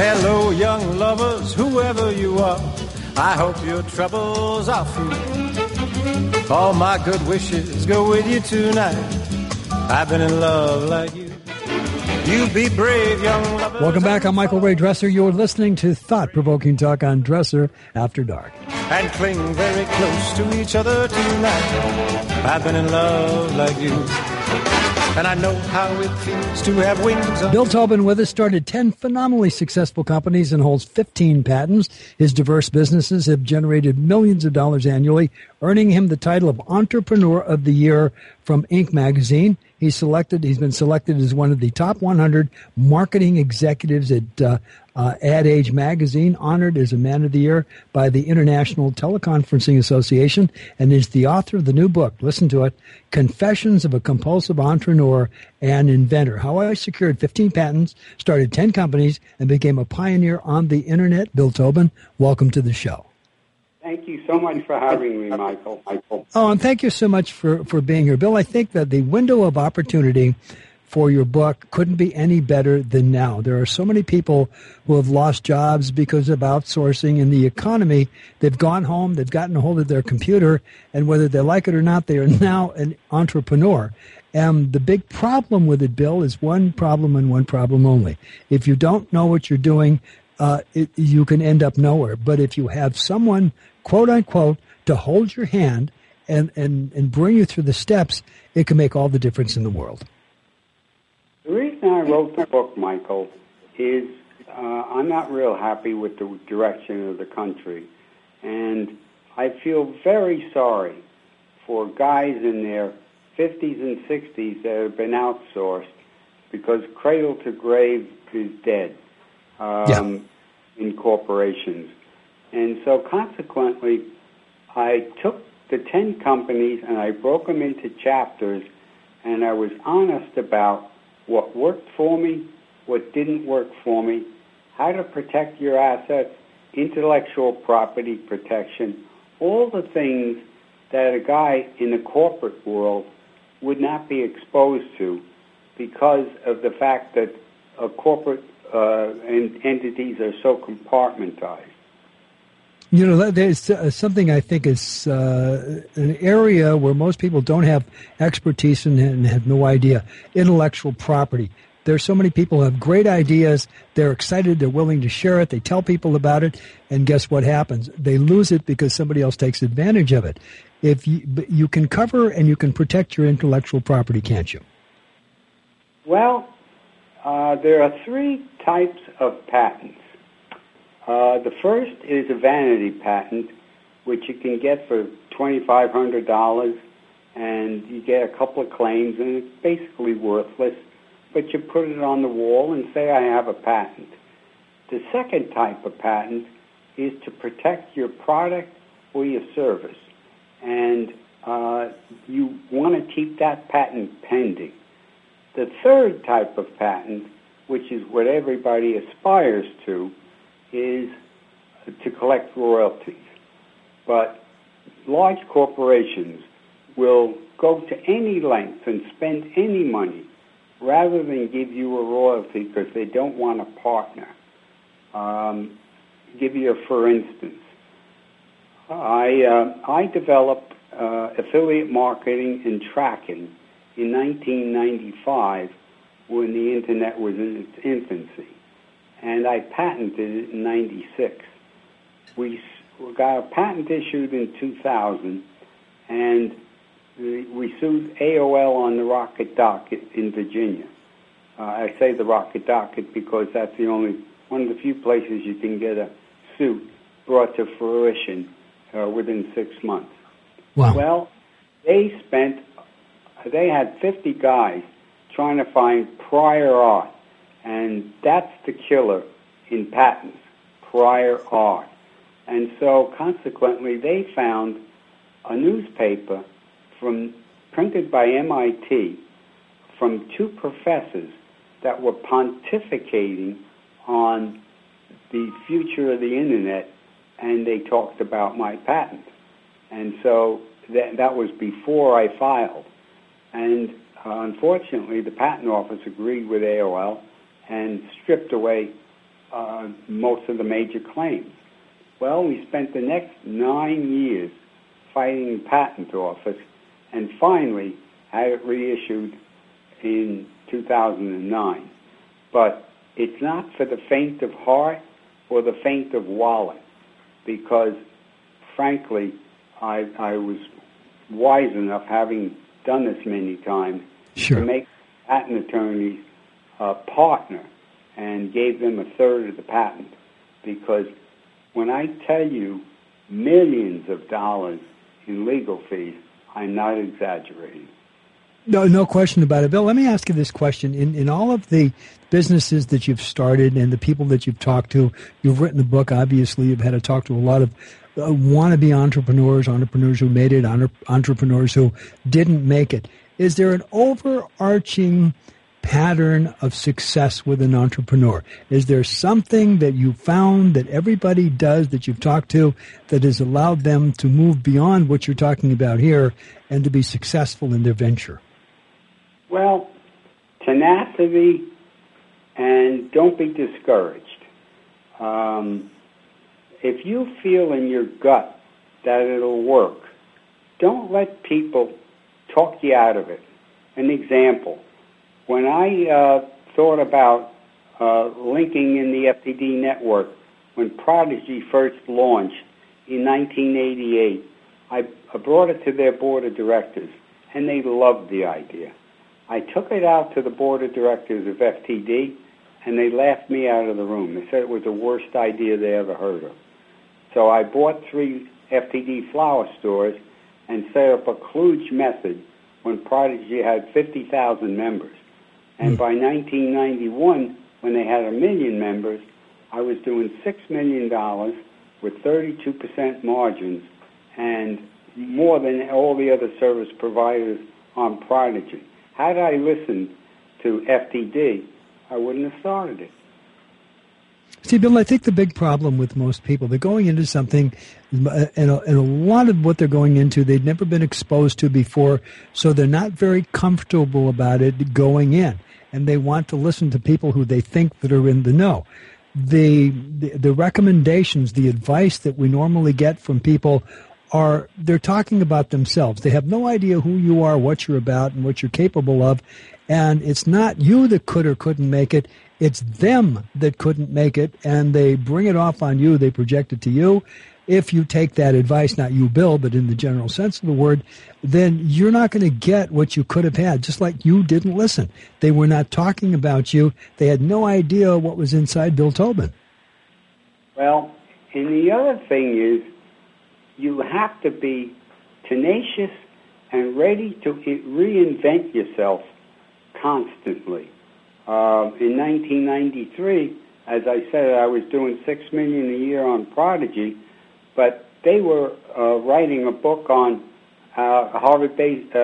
Hello, young lovers, whoever you are. I hope your troubles are few. All my good wishes go with you tonight. I've been in love like you. You be brave, young lovers. Welcome back. I'm Michael Ray Dresser. You're listening to Thought-Provoking Talk on Dresser After Dark. And cling very close to each other tonight. I've been in love like you. And I know how it feels to have wings. Bill Tobin with us started 10 phenomenally successful companies and holds 15 patents. His diverse businesses have generated millions of dollars annually, earning him the title of Entrepreneur of the Year from Inc. magazine. He's been selected as one of the top 100 marketing executives at Ad Age magazine, honored as a Man of the Year by the International Teleconferencing Association, and is the author of the new book, listen to it, Confessions of a Compulsive Entrepreneur and Inventor, How I Secured 15 Patents, Started 10 Companies, and Became a Pioneer on the Internet. Bill Tobin, welcome to the show. Thank you so much for having me, Michael. Oh, and thank you so much for being here. Bill, I think that the window of opportunity for your book couldn't be any better than now. There are so many people who have lost jobs because of outsourcing in the economy. They've gone home, they've gotten a hold of their computer, and whether they like it or not, they are now an entrepreneur. And the big problem with it, Bill, is one problem and one problem only. If you don't know what you're doing, you can end up nowhere. But if you have someone, quote unquote, to hold your hand and bring you through the steps, it can make all the difference in the world. The reason I wrote the book, Michael, is I'm not real happy with the direction of the country. And I feel very sorry for guys in their 50s and 60s that have been outsourced because cradle to grave is dead in corporations. And so consequently, I took the 10 companies and I broke them into chapters, and I was honest about what worked for me, what didn't work for me, how to protect your assets, intellectual property protection, all the things that a guy in the corporate world would not be exposed to because of the fact that corporate entities are so compartmentized. You know, there's something I think is an area where most people don't have expertise in and have no idea, intellectual property. There's so many people who have great ideas. They're excited. They're willing to share it. They tell people about it. And guess what happens? They lose it because somebody else takes advantage of it. If you can cover and you can protect your intellectual property, can't you? Well, there are 3 types of patents. The first is a vanity patent, which you can get for $2,500, and you get a couple of claims, and it's basically worthless, but you put it on the wall and say, I have a patent. The second type of patent is to protect your product or your service, and you want to keep that patent pending. The third type of patent, which is what everybody aspires to, is to collect royalties. But large corporations will go to any length and spend any money rather than give you a royalty because they don't want a partner. Give you a for instance. I developed affiliate marketing and tracking in 1995 when the Internet was in its infancy. And I patented it in 96. We got a patent issued in 2000, and we sued AOL on the Rocket Docket in Virginia. I say the Rocket Docket because that's one of the few places you can get a suit brought to fruition within 6 months. Wow. Well, they had 50 guys trying to find prior art. And that's the killer in patents, prior art. And so, consequently, they found a newspaper printed by MIT from 2 professors that were pontificating on the future of the Internet, and they talked about my patent. And so that was before I filed. And unfortunately, the patent office agreed with AOL and stripped away most of the major claims. Well, we spent the next 9 years fighting the patent office and finally had it reissued in 2009. But it's not for the faint of heart or the faint of wallet, because, frankly, I was wise enough, having done this many times, Sure. to make patent attorneys a partner and gave them a third of the patent. Because when I tell you millions of dollars in legal fees, I'm not exaggerating. No question about it. Bill, let me ask you this question. In all of the businesses that you've started and the people that you've talked to, you've written a book, obviously. You've had to talk to a lot of wannabe entrepreneurs who made it, entrepreneurs who didn't make it. Is there an overarching pattern of success with an entrepreneur? Is there something that you found that everybody does that you've talked to that has allowed them to move beyond what you're talking about here and to be successful in their venture? Well, tenacity, and don't be discouraged. If you feel in your gut that it'll work, don't let people talk you out of it. An example, when I thought about linking in the FTD network, when Prodigy first launched in 1988, I brought it to their board of directors, and they loved the idea. I took it out to the board of directors of FTD, and they laughed me out of the room. They said it was the worst idea they ever heard of. So I bought 3 FTD flower stores and set up a kludge method when Prodigy had 50,000 members. And by 1991, when they had 1 million members, I was doing $6 million with 32% margins and more than all the other service providers on Prodigy. Had I listened to FTD, I wouldn't have started it. See, Bill, I think the big problem with most people, they're going into something, and a lot of what they're going into, they've never been exposed to before, so they're not very comfortable about it going in, and they want to listen to people who they think that are in the know. The recommendations, the advice that we normally get from people they're talking about themselves. They have no idea who you are, what you're about, and what you're capable of. And it's not you that could or couldn't make it. It's them that couldn't make it, and they bring it off on you. They project it to you. If you take that advice, not you, Bill, but in the general sense of the word, then you're not going to get what you could have had, just like you didn't listen. They were not talking about you. They had no idea what was inside Bill Tobin. Well, and the other thing is, you have to be tenacious and ready to reinvent yourself constantly. In 1993, as I said, I was doing $6 million a year on Prodigy, but they were writing a book on Harvard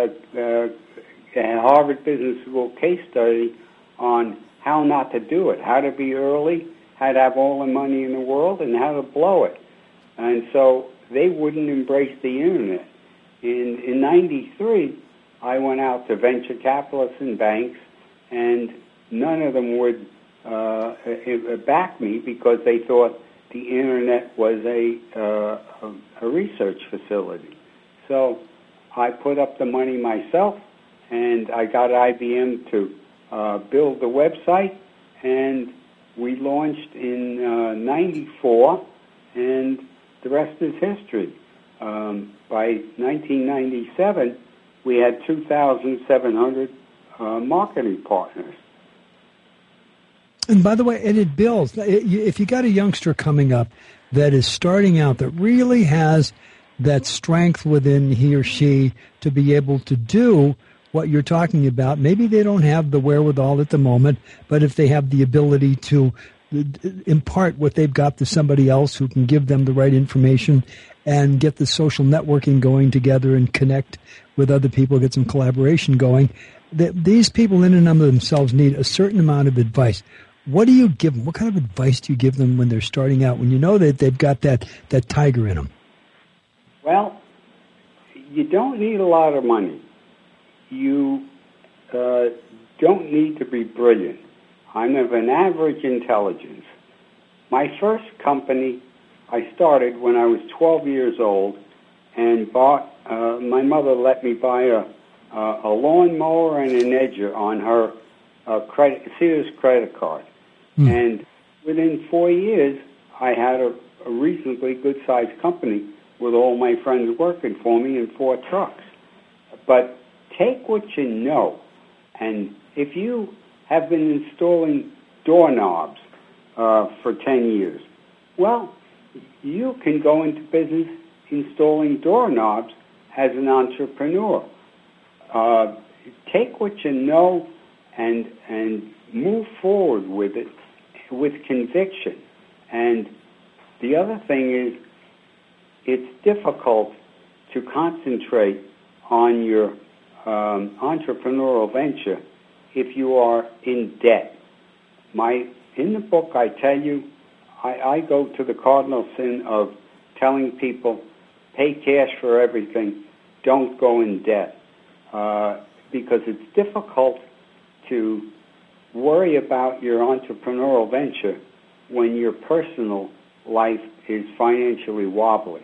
Business School case study on how not to do it, how to be early, how to have all the money in the world, and how to blow it. And so they wouldn't embrace the internet. In 93, I went out to venture capitalists and banks, and none of them would back me because they thought the internet was a research facility. So I put up the money myself, and I got IBM to build the website, and we launched in 94, and the rest is history. By 1997, we had 2,700 marketing partners. And by the way, and it builds. If you got a youngster coming up that is starting out, that really has that strength within he or she to be able to do what you're talking about, maybe they don't have the wherewithal at the moment, but if they have the ability to impart what they've got to somebody else who can give them the right information and get the social networking going together and connect with other people, get some collaboration going, these people in and of themselves need a certain amount of advice. What do you give them? What kind of advice do you give them when they're starting out, when you know that they've got that tiger in them? Well, you don't need a lot of money. You don't need to be brilliant. I'm of an average intelligence. My first company I started when I was 12 years old, and bought. My mother let me buy a lawnmower and an edger on her Sears credit card, and within 4 years, I had a reasonably good-sized company with all my friends working for me and 4 trucks. But take what you know, and if you have been installing doorknobs for 10 years, well, you can go into business installing doorknobs as an entrepreneur. Take what you know and move forward with it with conviction. And the other thing is, it's difficult to concentrate on your entrepreneurial venture if you are in debt. In the book, I tell you, I go to the cardinal sin of telling people, pay cash for everything, don't go in debt, because it's difficult to worry about your entrepreneurial venture when your personal life is financially wobbly.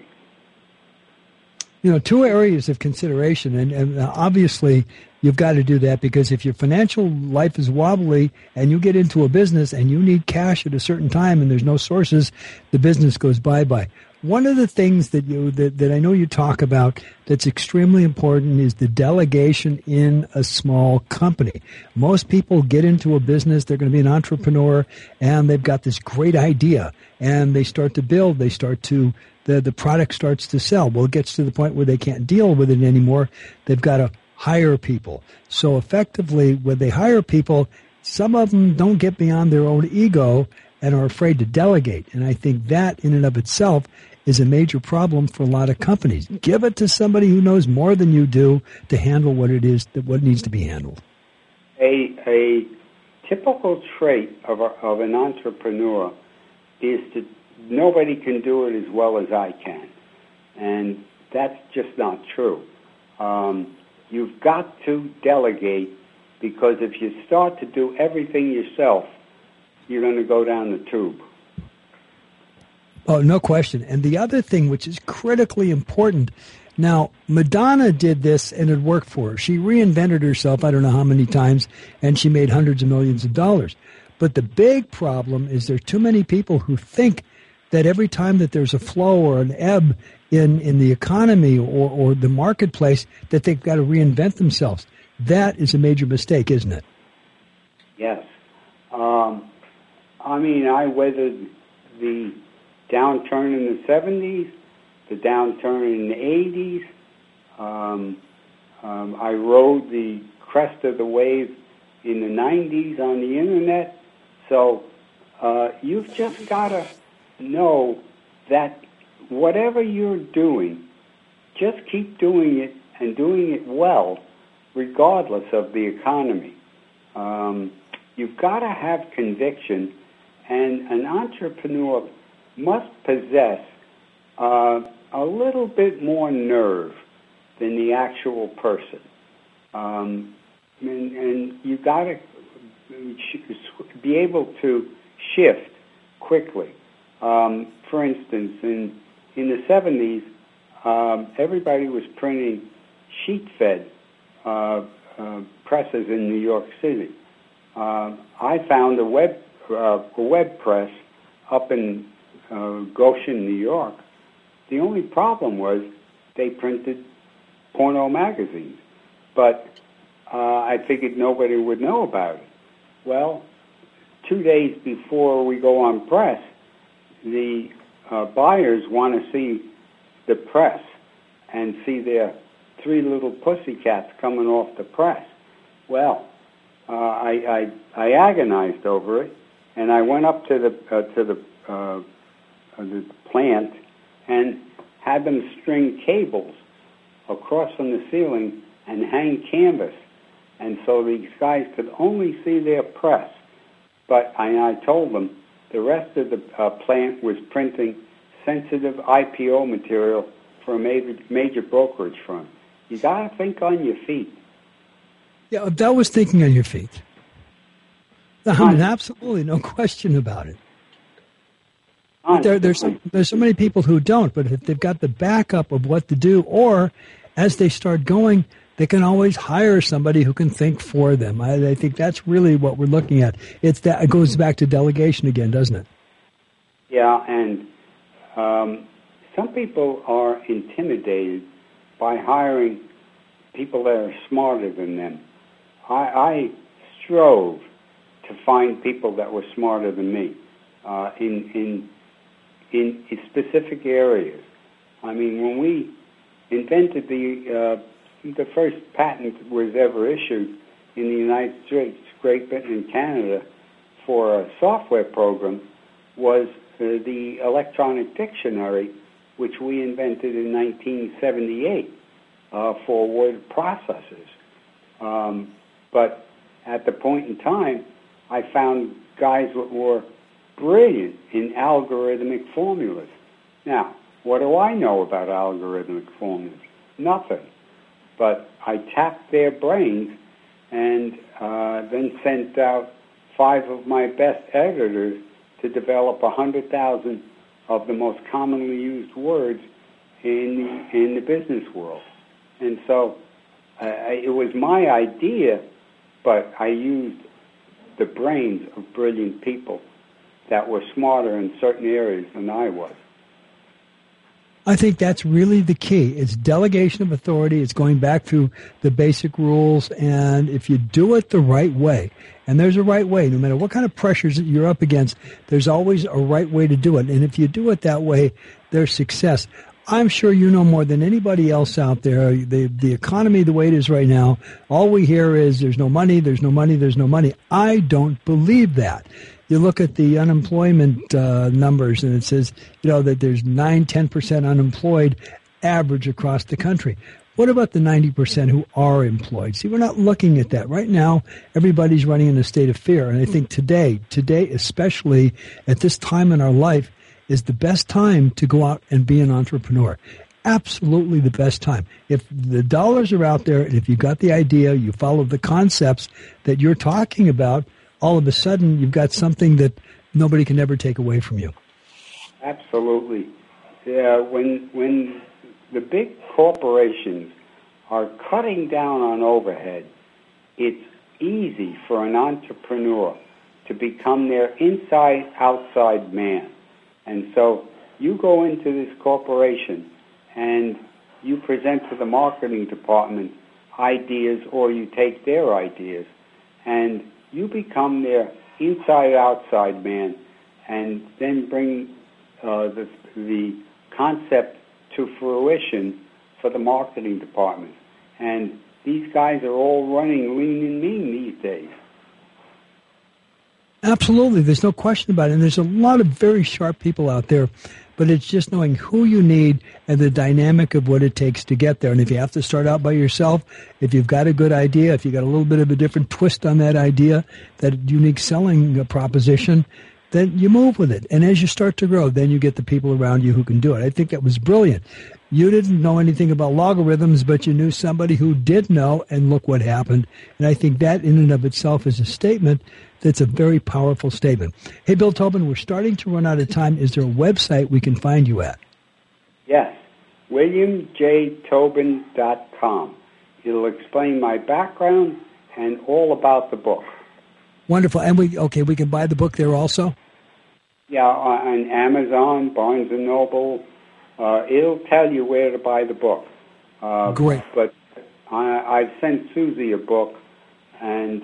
2 areas of consideration, and obviously you've got to do that, because if your financial life is wobbly and you get into a business and you need cash at a certain time and there's no sources, the business goes bye-bye. One of the things that I know you talk about that's extremely important is the delegation in a small company. Most people get into a business, they're going to be an entrepreneur, and they've got this great idea, and they start to build, the product starts to sell. Well, it gets to the point where they can't deal with it anymore. They've got to hire people. So effectively, when they hire people, some of them don't get beyond their own ego and are afraid to delegate. And I think that in and of itself is a major problem for a lot of companies. Give it to somebody who knows more than you do to handle what needs to be handled. A typical trait of an entrepreneur is to nobody can do it as well as I can, and that's just not true. You've got to delegate, because if you start to do everything yourself, you're going to go down the tube. Oh, no question. And the other thing, which is critically important, now, Madonna did this and it worked for her. She reinvented herself, I don't know how many times, and she made hundreds of millions of dollars. But the big problem is there are too many people who think that every time that there's a flow or an ebb in the economy or the marketplace, that they've got to reinvent themselves. That is a major mistake, isn't it? Yes. I weathered the downturn in the 70s, the downturn in the 80s. I rode the crest of the wave in the 90s on the Internet. So you've just got to know that whatever you're doing, just keep doing it and doing it well, regardless of the economy. You've got to have conviction, and an entrepreneur must possess a little bit more nerve than the actual person. And you've got to be able to shift quickly. For instance, in the 70s, everybody was printing sheet-fed presses in New York City. I found a web press up in Goshen, New York. The only problem was they printed porno magazines, but I figured nobody would know about it. Well, 2 days before we go on press, the buyers want to see the press and see their 3 little pussycats coming off the press. Well, I agonized over it, and I went up to the plant and had them string cables across from the ceiling and hang canvas, and so these guys could only see their press. But I told them the rest of the plant was printing sensitive IPO material for a major brokerage firm. You got to think on your feet. Yeah, that was thinking on your feet. I mean, absolutely, no question about it. There's so many people who don't, but if they've got the backup of what to do, or as they start going, they can always hire somebody who can think for them. I think that's really what we're looking at. It goes back to delegation again, doesn't it? Yeah, and some people are intimidated by hiring people that are smarter than them. I strove to find people that were smarter than me in specific areas. I mean, when we invented the first patent was ever issued in the United States, Great Britain, and Canada for a software program was the electronic dictionary, which we invented in 1978 for word processors. But at the point in time, I found guys that were brilliant in algorithmic formulas. Now, what do I know about algorithmic formulas? Nothing. But I tapped their brains and then sent out 5 of my best editors to develop 100,000 of the most commonly used words in the business world. And so it was my idea, but I used the brains of brilliant people that were smarter in certain areas than I was. I think that's really the key. It's delegation of authority. It's going back to the basic rules. And if you do it the right way, and there's a right way, no matter what kind of pressures that you're up against, there's always a right way to do it. And if you do it that way, there's success. I'm sure you know more than anybody else out there. The economy, the way it is right now, all we hear is there's no money, there's no money, there's no money. I don't believe that. You look at the unemployment numbers, and it says, that there's 9-10% unemployed average across the country. What about the 90% who are employed? See, we're not looking at that. Right now, everybody's running in a state of fear. And I think today, especially at this time in our life, is the best time to go out and be an entrepreneur. Absolutely the best time. If the dollars are out there, and if you got the idea, you follow the concepts that you're talking about, all of a sudden you've got something that nobody can ever take away from you. Absolutely. Yeah, when the big corporations are cutting down on overhead, it's easy for an entrepreneur to become their inside-outside man. And so you go into this corporation and you present to the marketing department ideas, or you take their ideas, and you become their inside-outside man, and then bring the concept to fruition for the marketing department. And these guys are all running lean and mean these days. Absolutely. There's no question about it. And there's a lot of very sharp people out there, but it's just knowing who you need and the dynamic of what it takes to get there. And if you have to start out by yourself, if you've got a good idea, if you've got a little bit of a different twist on that idea, that unique selling proposition, then you move with it. And as you start to grow, then you get the people around you who can do it. I think that was brilliant. You didn't know anything about logarithms, but you knew somebody who did know, and look what happened. And I think that in and of itself is a statement that's a very powerful statement. Hey, Bill Tobin, we're starting to run out of time. Is there a website we can find you at? Yes, WilliamJTobin.com. It'll explain my background and all about the book. Wonderful. And we can buy the book there also? Yeah, on Amazon, Barnes & Noble. It'll tell you where to buy the book. Great. But I've sent Susie a book, and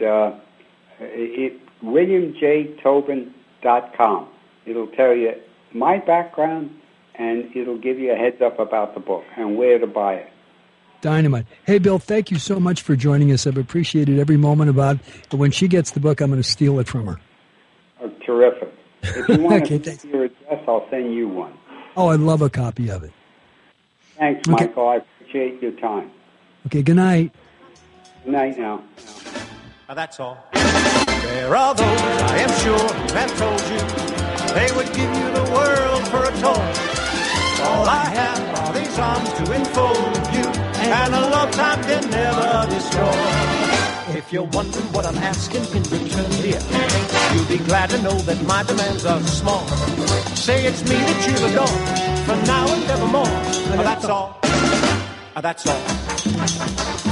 WilliamJTobin.com. It'll tell you my background, and it'll give you a heads up about the book and where to buy it. Dynamite. Hey, Bill, thank you so much for joining us. I've appreciated every moment about it. When she gets the book, I'm going to steal it from her. Oh, terrific. If you want Okay, to send your address, I'll send you one. Oh, I'd love a copy of it. Thanks, Okay. Michael. I appreciate your time. Okay, good night. Good night now. That's all. There are those, I am sure, who have told you they would give you the world for a toy. All I have are these arms to enfold you, and a love time can never destroy. If you're wondering what I'm asking in return, dear, you'll be glad to know that my demands are small. Say it's me that you'll adore, for now and evermore. That's all. That's all.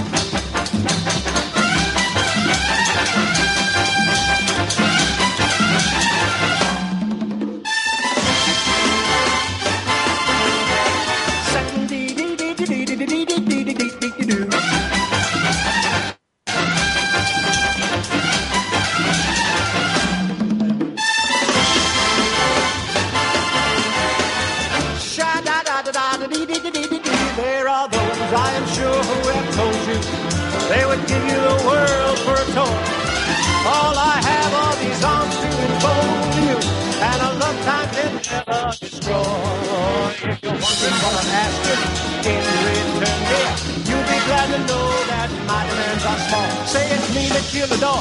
There are those, I am sure, who have told you they would give you the world for a tour. All I have are these arms to enfold you, and a love time can never destroy. If you're wondering what I'm asking in return, dear, you'll be glad to know that my demands are small. Say it's me that you'll adore.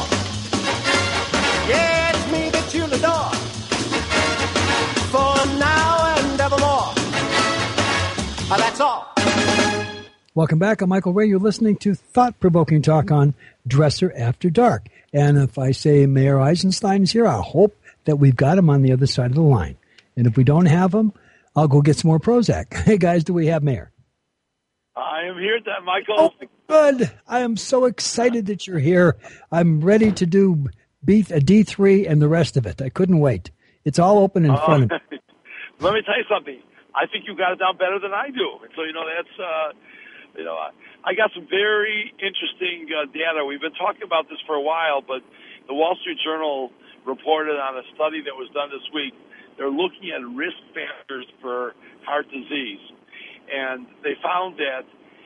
Yeah, it's me that you'll adore. For now and evermore. That's all. Welcome back. I'm Michael Ray. You're listening to thought-provoking talk on Dresser After Dark. And if I say Mayor Eisenstein is here, I hope that we've got him on the other side of the line. And if we don't have him, I'll go get some more Prozac. Hey, guys, do we have Mayor? I am here, Michael. Oh, good. I am so excited that you're here. I'm ready to do D3 and the rest of it. I couldn't wait. It's all open in front of me. Let me tell you something. I think you got it down better than I do. So, that's, I got some very interesting data. We've been talking about this for a while, but the Wall Street Journal reported on a study that was done this week. They're looking at risk factors for heart disease. And they found that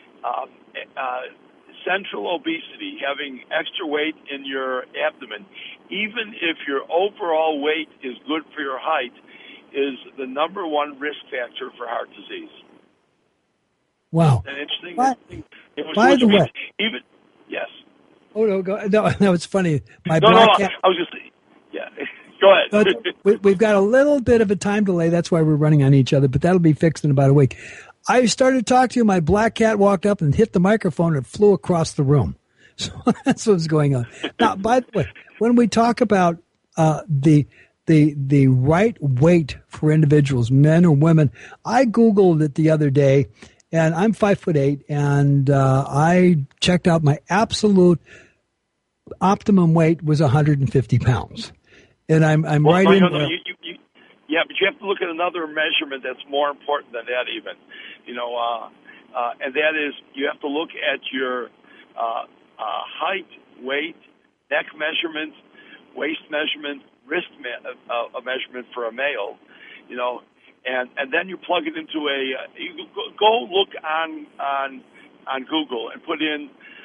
central obesity, having extra weight in your abdomen, even if your overall weight is good for your height, is the number one risk factor for heart disease. Wow. Isn't that interesting? By the way. Yes. Oh, no, it's funny. I was just, yeah. Go ahead. We've got a little bit of a time delay. That's why we're running on each other, but that'll be fixed in about a week. I started to talk to you. My black cat walked up and hit the microphone and flew across the room. So that's what's going on. Now, by the way, when we talk about the right weight for individuals, men or women, I Googled it the other day, and I'm 5'8", and I checked out my absolute optimum weight was 150 pounds, and I'm right in there. Yeah, but you have to look at another measurement that's more important than that even, and that is you have to look at your height, weight, neck measurement, waist measurement, wrist measurement for a male, and then you plug it into you go look on Google and put in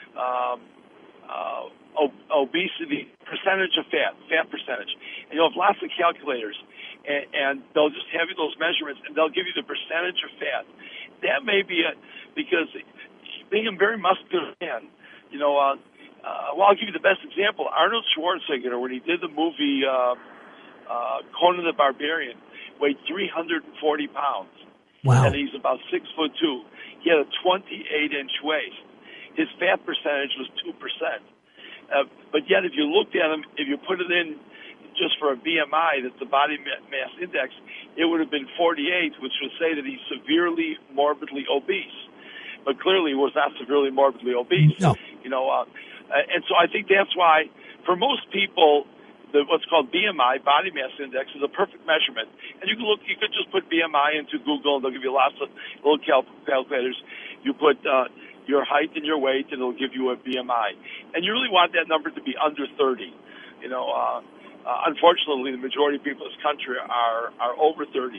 obesity, percentage of fat percentage, and you'll have lots of calculators, and they'll just have you those measurements, and they'll give you the percentage of fat. That may be because being a very muscular man, I'll give you the best example. Arnold Schwarzenegger, when he did the movie Conan the Barbarian, weighed 340 pounds. Wow. And he's about 6'2". He had a 28-inch waist. His fat percentage was 2%. But yet, if you looked at him, if you put it in just for a BMI, that's the body mass index, it would have been 48, which would say that he's severely morbidly obese. But clearly, he was not severely morbidly obese. No. And so I think that's why, for most people, what's called BMI, body mass index, is a perfect measurement. And you could just put BMI into Google, and they'll give you lots of little calculators. You put your height and your weight, and it'll give you a BMI. And you really want that number to be under 30. Unfortunately, the majority of people in this country are over 30.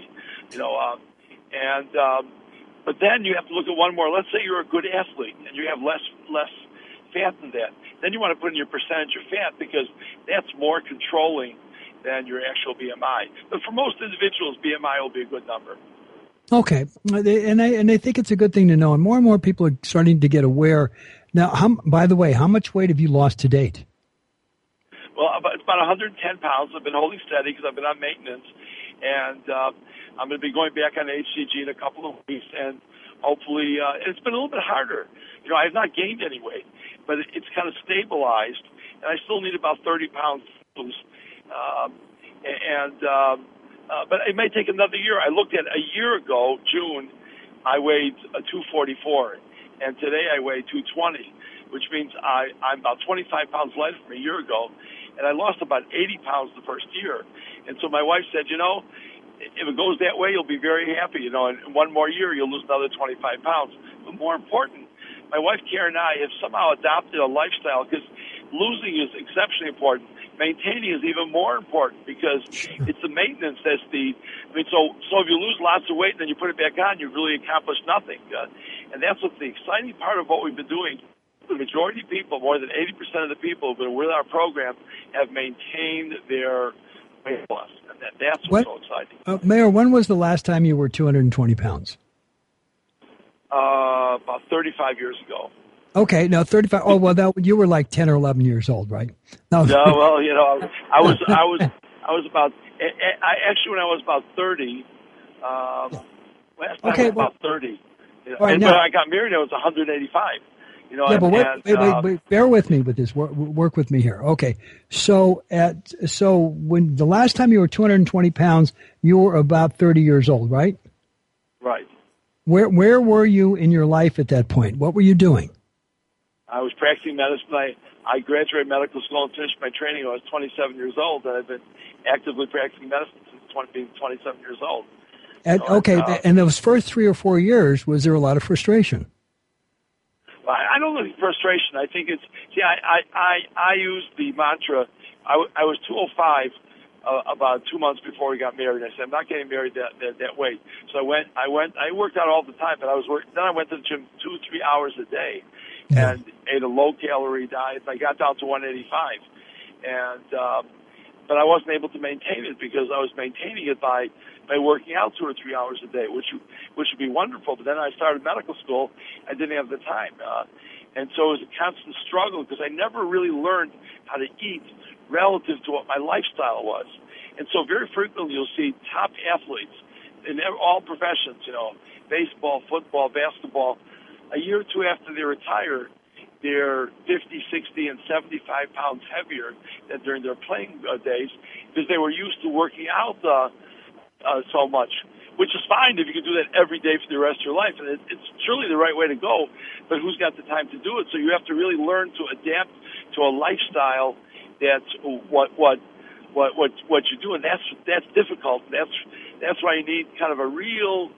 But then you have to look at one more. Let's say you're a good athlete, and you have less fat than that. Then you want to put in your percentage of fat, because that's more controlling than your actual BMI. But for most individuals, BMI will be a good number. Okay, and I think it's a good thing to know, and more people are starting to get aware. Now, by the way, how much weight have you lost to date? Well, it's about 110 pounds. I've been holding steady because I've been on maintenance, and I'm going to be going back on HCG in a couple of weeks, and hopefully, it's been a little bit harder. I have not gained any weight, but it's kind of stabilized, and I still need about 30 pounds to lose. But it may take another year. I looked at a year ago, June, I weighed 244, and today I weigh 220, which means I'm about 25 pounds lighter from a year ago, and I lost about 80 pounds the first year. And so my wife said, if it goes that way, you'll be very happy. In one more year, you'll lose another 25 pounds. But more important, my wife Karen and I have somehow adopted a lifestyle, because losing is exceptionally important. Maintaining is even more important, because it's the maintenance that's so if you lose lots of weight and then you put it back on, you've really accomplished nothing. And that's what's the exciting part of what we've been doing. The majority of people, more than 80% of the people who've been with our program, have maintained their weight loss. And that's what's so exciting. Mayor, when was the last time you were 220 pounds? About 35 years ago. Okay, now 35. Oh, well, you were like 10 or 11 years old, right? No, well, I was about. Actually, when I was about 30, last time I was about 30. Right, and when I got married, I was 185. But wait, bear with me with this. Work with me here. Okay, so when the last time you were 220 pounds, you were about 30 years old, right? Right. Where were you in your life at that point? What were you doing? I was practicing medicine. I graduated medical school and finished my training when I was 27 years old, and I've been actively practicing medicine since being 27 years old. And those first 3 or 4 years, was there a lot of frustration? I don't think frustration. I think it's I used the mantra. I was 205 about 2 months before we got married. I said, I'm not getting married that weight. So I worked out all the time, but then I went to the gym 2-3 hours a day and ate a low calorie diet. I got down to 185, but I wasn't able to maintain it, because I was maintaining it by working out 2 or 3 hours a day, which would be wonderful. But then I started medical school. I didn't have the time. And so it was a constant struggle, because I never really learned how to eat relative to what my lifestyle was. And so very frequently you'll see top athletes in all professions, baseball, football, basketball, a year or two after they retire, they're 50, 60, and 75 pounds heavier than during their playing days, because they were used to working out so much, which is fine if you can do that every day for the rest of your life, and it's truly the right way to go, but who's got the time to do it? So you have to really learn to adapt to a lifestyle that's what you do, and that's difficult. That's why you need kind of a real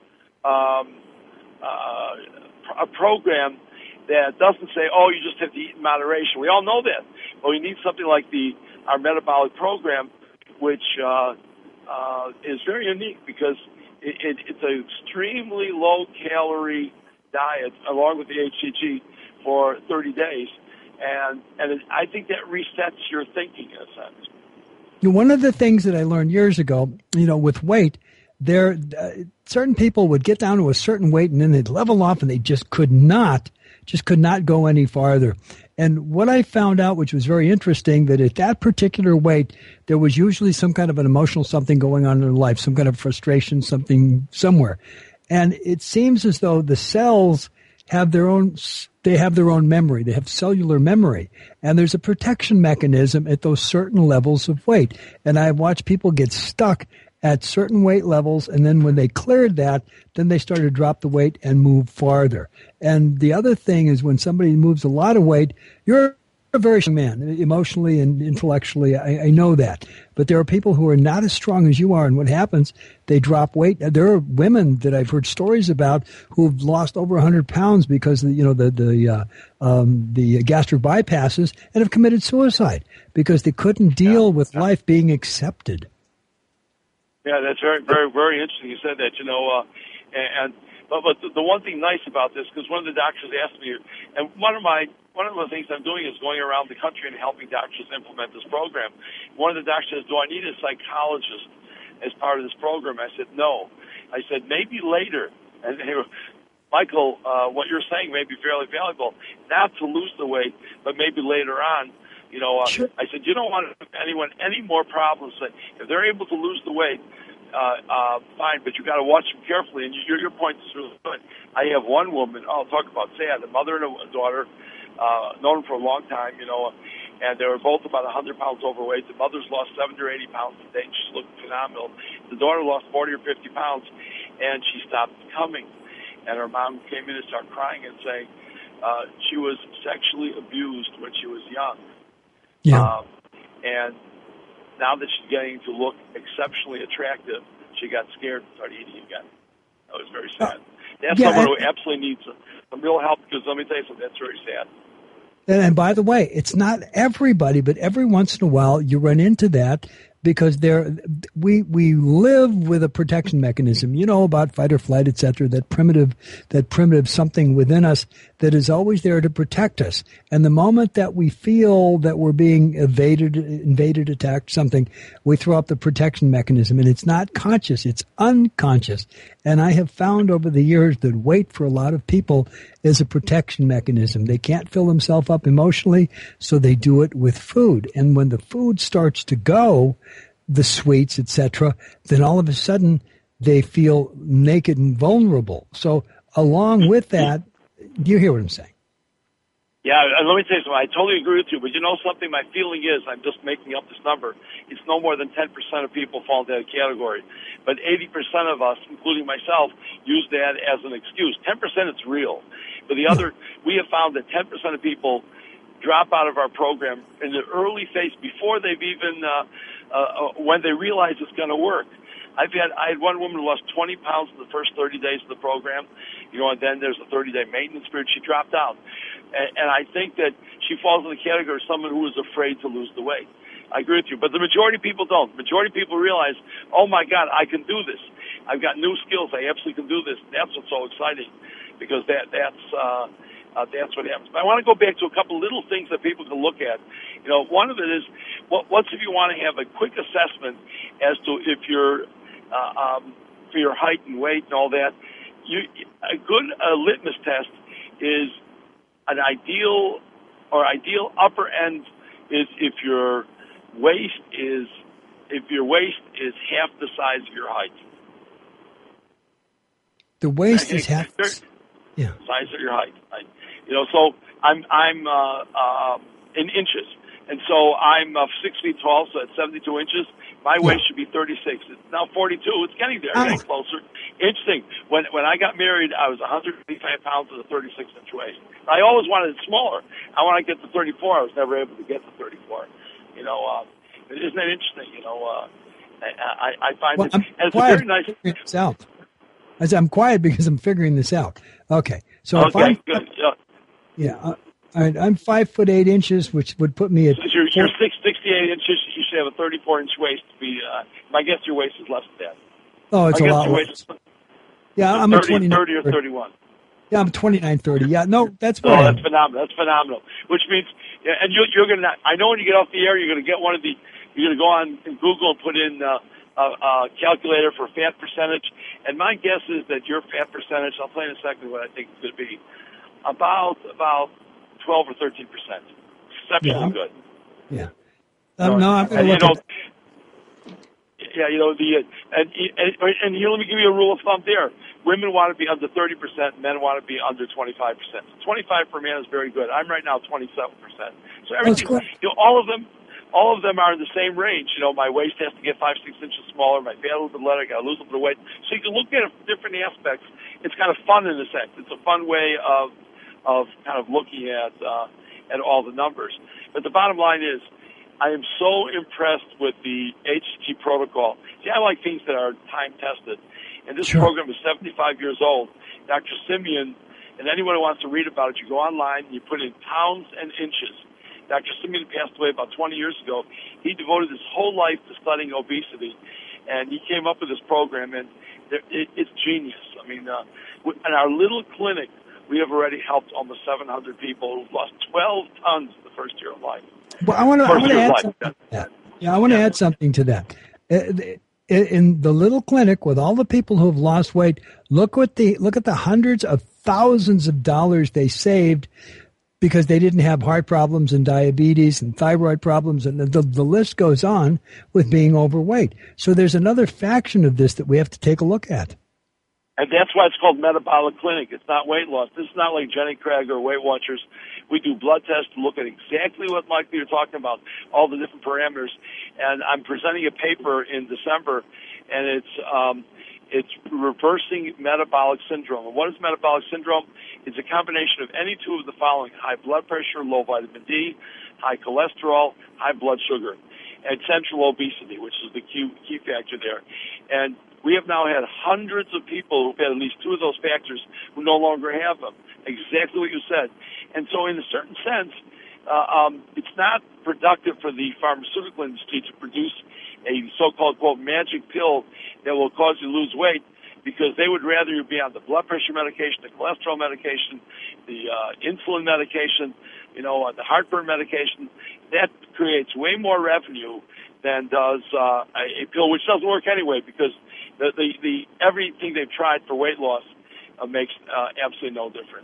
a program that doesn't say, you just have to eat in moderation. We all know that, but we need something like our metabolic program, which is very unique, because it's an extremely low-calorie diet along with the HCG for 30 days, and I think that resets your thinking in a sense. One of the things that I learned years ago, with weight, certain people would get down to a certain weight and then they'd level off, and they just could not go any farther. And what I found out, which was very interesting, that at that particular weight, there was usually some kind of an emotional something going on in their life, some kind of frustration, something somewhere. And it seems as though the cells have their own memory. They have cellular memory. And there's a protection mechanism at those certain levels of weight. And I've watched people get stuck at certain weight levels, and then when they cleared that, then they started to drop the weight and move farther. And the other thing is, when somebody moves a lot of weight, you're a very strong man, emotionally and intellectually. I know that. But there are people who are not as strong as you are, and what happens, they drop weight. There are women that I've heard stories about who've lost over 100 pounds because the gastric bypasses, and have committed suicide because they couldn't deal with life being accepted. Yeah, that's very, very, very interesting. You said that, but the one thing nice about this, because one of the doctors asked me, and one of the things I'm doing is going around the country and helping doctors implement this program. One of the doctors said, "Do I need a psychologist as part of this program?" I said, "No." I said, "Maybe later." And they were, "Michael, what you're saying may be fairly valuable, not to lose the weight, but maybe later on." Sure. I said, you don't want anyone any more problems. If they're able to lose the weight, fine, but you got to watch them carefully. And your point is really good. I have one woman. I'll talk about sad. A mother and a daughter, known them for a long time, and they were both about 100 pounds overweight. The mother's lost 70 or 80 pounds today, and she's looking phenomenal. The daughter lost 40 or 50 pounds, and she stopped coming. And her mom came in and started crying and saying she was sexually abused when she was young. Yeah. And now that she's getting to look exceptionally attractive, she got scared and started eating again. That was very sad. That's someone who absolutely needs some real help, because let me tell you something, that's very sad. And by the way, it's not everybody, but every once in a while you run into that, because we live with a protection mechanism, about fight or flight, et cetera, that primitive something within us that is always there to protect us. And the moment that we feel that we're being invaded, attacked, something, we throw up the protection mechanism, and it's not conscious, it's unconscious. And I have found over the years that weight for a lot of people is a protection mechanism. They can't fill themselves up emotionally, so they do it with food. And when the food starts to go, the sweets, etc., then all of a sudden they feel naked and vulnerable. So along with that, do you hear what I'm saying? Yeah, let me tell you something. I totally agree with you, but you know something? My feeling is, I'm just making up this number, it's no more than 10% of people fall into that category. But 80% of us, including myself, use that as an excuse. 10% it's real. But the other, we have found that 10% of people drop out of our program in the early phase before they've even, when they realize it's going to work. I had one woman who lost 20 pounds in the first 30 days of the program, and then there's a 30-day maintenance period. She dropped out. And I think that she falls in the category of someone who is afraid to lose the weight. I agree with you. But the majority of people don't. The majority of people realize, oh, my God, I can do this. I've got new skills. I absolutely can do this. That's what's so exciting, because that's what happens. But I want to go back to a couple little things that people can look at. One of it is, what's if you want to have a quick assessment as to if you're for your height and weight and all that. A good litmus test is an ideal upper end is if your waist is half the size of your height. The waist is half. Yeah. Size of your height. So I'm in inches, and so I'm 6 feet tall, so that's 72 inches. My waist should be 36. It's now 42. It's getting there, getting closer. Interesting. When I got married, I was 185 pounds with a 36-inch waist. I always wanted it smaller. I want to get to 34. I was never able to get to 34. Isn't that interesting? I find it. It's a very nice. I'm quiet because I'm figuring this out. Okay, so if I'm good. All right, I'm 5'8", which would put me at. So you're 68 inches. You should have a 34-inch waist. I guess your waist is less than that. Oh, it's a lot less. Yeah, I'm 30 or 31. Yeah, I'm 29-30. Yeah, no, that's what. Oh, that's phenomenal. That's phenomenal. Which means, and you're gonna. I know when you get off the air, you're gonna get one of the. You're gonna go on Google and put in a calculator for fat percentage. And my guess is that your fat percentage. I'll tell you in a second what I think it's gonna be. About 12 or 13%. Exceptionally good. Yeah. I'm going to look at yeah, and here, let me give you a rule of thumb there. Women want to be under 30%, men want to be under 25%. 25 for a man is very good. I'm right now 27%. So everything, all of them are in the same range. My waist has to get 5-6 inches smaller. My fat a little bit lighter. I got to lose a little bit of weight. So you can look at it from different aspects. It's kind of fun in a sense. It's a fun way of kind of looking at all the numbers. But the bottom line is, I am so impressed with the HCG protocol. See, I like things that are time-tested. And this program is 75 years old. Dr. Simeon, and anyone who wants to read about it, you go online and you put in pounds and inches. Dr. Simeon passed away about 20 years ago. He devoted his whole life to studying obesity, and he came up with this program, and it's genius. I mean, in our little clinic, we have already helped almost 700 people who've lost 12 tons the first year of life. Well, I want to add something to that. Yeah, I want to add something to that. In the little clinic with all the people who have lost weight, look at the hundreds of thousands of dollars they saved because they didn't have heart problems and diabetes and thyroid problems, and the list goes on with being overweight. So there's another faction of this that we have to take a look at. And that's why it's called Metabolic Clinic. It's not weight loss. This is not like Jenny Craig or Weight Watchers. We do blood tests to look at exactly what, Michael, you're talking about, all the different parameters. And I'm presenting a paper in December, and it's reversing metabolic syndrome. And what is metabolic syndrome? It's a combination of any two of the following: high blood pressure, low vitamin D, high cholesterol, high blood sugar, and central obesity, which is the key factor there. And we have now had hundreds of people who've had at least two of those factors who no longer have them. Exactly what you said. And so in a certain sense, it's not productive for the pharmaceutical industry to produce a so-called, quote, magic pill that will cause you to lose weight, because they would rather you be on the blood pressure medication, the cholesterol medication, the insulin medication, the heartburn medication. That creates way more revenue than does a pill, which doesn't work anyway, because the everything they've tried for weight loss makes absolutely no difference.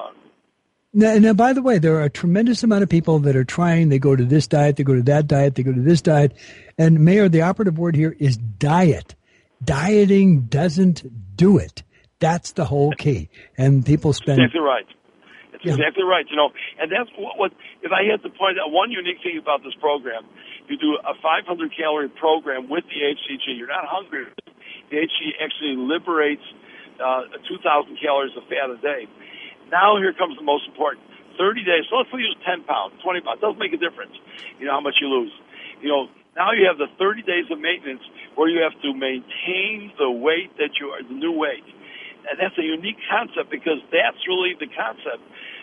Now, by the way, there are a tremendous amount of people that are trying. They go to this diet, they go to that diet, they go to this diet. And, Mayor, the operative word here is diet. Dieting doesn't do it. That's the whole key. And people spend... Exactly right. It's exactly right. And that's what if I had to point out one unique thing about this program, you do a 500-calorie program with the HCG. You're not hungry. The HCG actually liberates 2,000 calories of fat a day. Now here comes the most important. 30 days. So let's use 10 pounds, 20 pounds. It doesn't make a difference, how much you lose. Now you have the 30 days of maintenance where you have to maintain the weight that you are, the new weight. And that's a unique concept, because that's really the concept,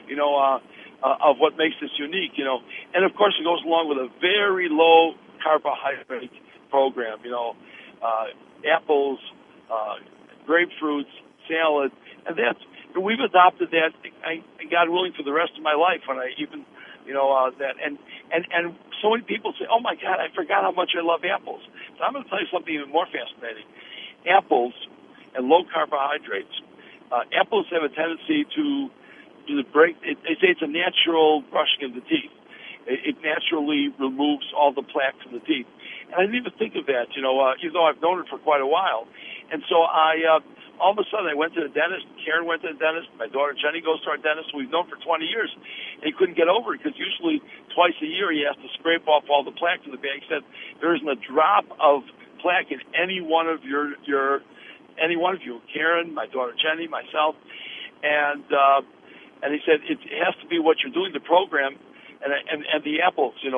of what makes this unique, And, of course, it goes along with a very low carbohydrate program, apples, grapefruits, salad. And we've adopted that, God willing, for the rest of my life when I even, that. And so many people say, oh, my God, I forgot how much I love apples. So I'm going to tell you something even more fascinating. Apples and low carbohydrates. Apples have a tendency to break. They say it's a natural brushing of the teeth. It naturally removes all the plaque from the teeth. And I didn't even think of that, even though I've known it for quite a while. And so all of a sudden I went to the dentist. Karen went to the dentist. My daughter Jenny goes to our dentist. We've known for 20 years. And he couldn't get over it, because usually twice a year he has to scrape off all the plaque from the back. He said there isn't a drop of plaque in any one of any one of you, Karen, my daughter Jenny, myself. And he said it has to be what you're doing, the program, and the apples, and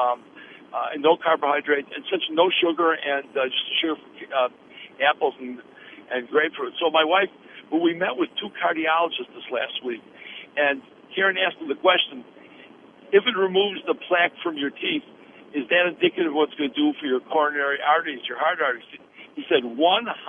no carbohydrate, and such no sugar, and just sheer apples and grapefruit. So my wife, we met with two cardiologists this last week, and Karen asked him the question: if it removes the plaque from your teeth, is that indicative of what it's going to do for your coronary arteries, your heart arteries? He said 100%.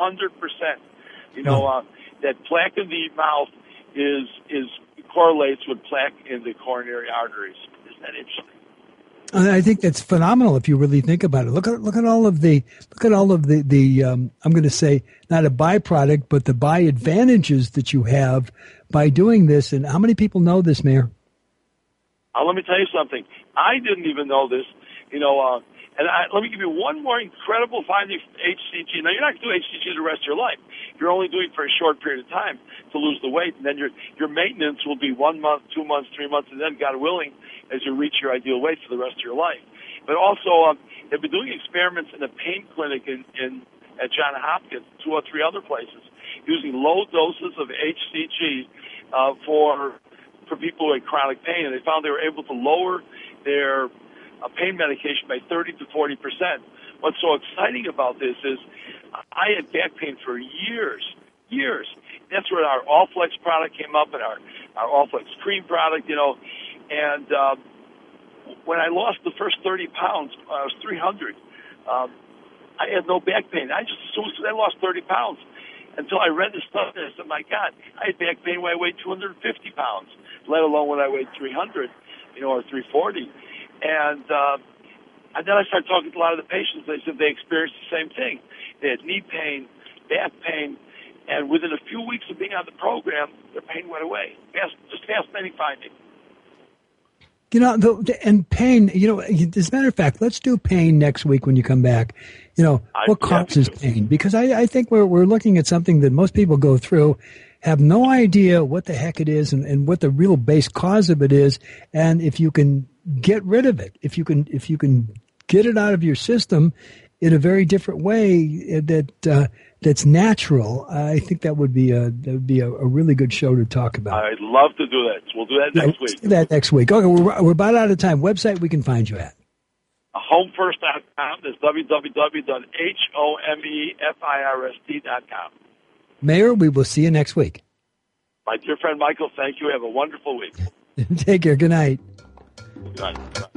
That plaque in the mouth is correlates with plaque in the coronary arteries. Isn't that interesting? I think that's phenomenal if you really think about it. Look at all of the I'm going to say not a byproduct, but the by advantages that you have by doing this. And how many people know this, Mayor? Let me tell you something. I didn't even know this, let me give you one more incredible finding from HCG. Now, you're not going to do HCG the rest of your life. You're only doing it for a short period of time to lose the weight, and then your maintenance will be 1 month, 2 months, 3 months, and then, God willing, as you reach your ideal weight for the rest of your life. But also, they've been doing experiments in a pain clinic at Johns Hopkins, 2 or 3 other places, using low doses of HCG for people who had chronic pain, and they found they were able to lower their pain medication by 30 to 40%. What's so exciting about this is I had back pain for years. That's where our Allflex product came up, and our Allflex cream product, And when I lost the first 30 pounds, I was 300. I had no back pain. I just assumed I lost 30 pounds until I read this stuff, and I said, my God, I had back pain when I weighed 250 pounds, let alone when I weighed 300, or 340. And then I started talking to a lot of the patients. They said they experienced the same thing. They had knee pain, back pain, and within a few weeks of being on the program, their pain went away. Just fascinating finding. You know, and pain, you know, as a matter of fact, let's do pain next week when you come back. You know, what causes pain? Because I think we're looking at something that most people go through, have no idea what the heck it is and what the real base cause of it is. And if you can get rid of it, if you can get it out of your system in a very different way that's natural, I think that would be a really good show to talk about. I'd love to do that. We'll do that next week. Do that next week. Okay, we're about out of time. Website we can find you at. Homefirst.com. That's www.homefirst.com. Mayor, we will see you next week. My dear friend Michael, thank you. Have a wonderful week. Take care. Good night. Good night.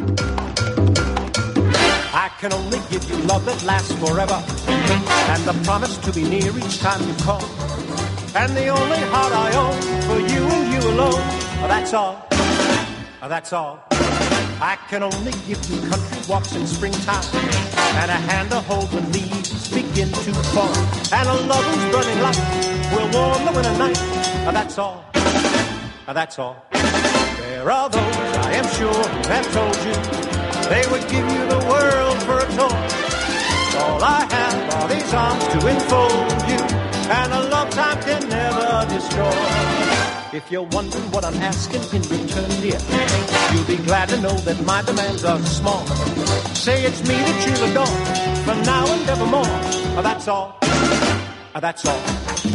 I can only give you love that lasts forever, and the promise to be near each time you call. And the only heart I own for you and you alone. That's all. That's all. I can only give you country walks in springtime, and a hand to hold when leaves begin to fall, and a love whose burning light will warm the winter night. That's all. That's all. There are those, I am sure, who have told you they would give you the world for a toy. All I have are these arms to enfold you, and a love time can never destroy. If you're wondering what I'm asking in return, dear, you'll be glad to know that my demands are small. Say it's me that you'll adore, from now and evermore. That's all. That's all.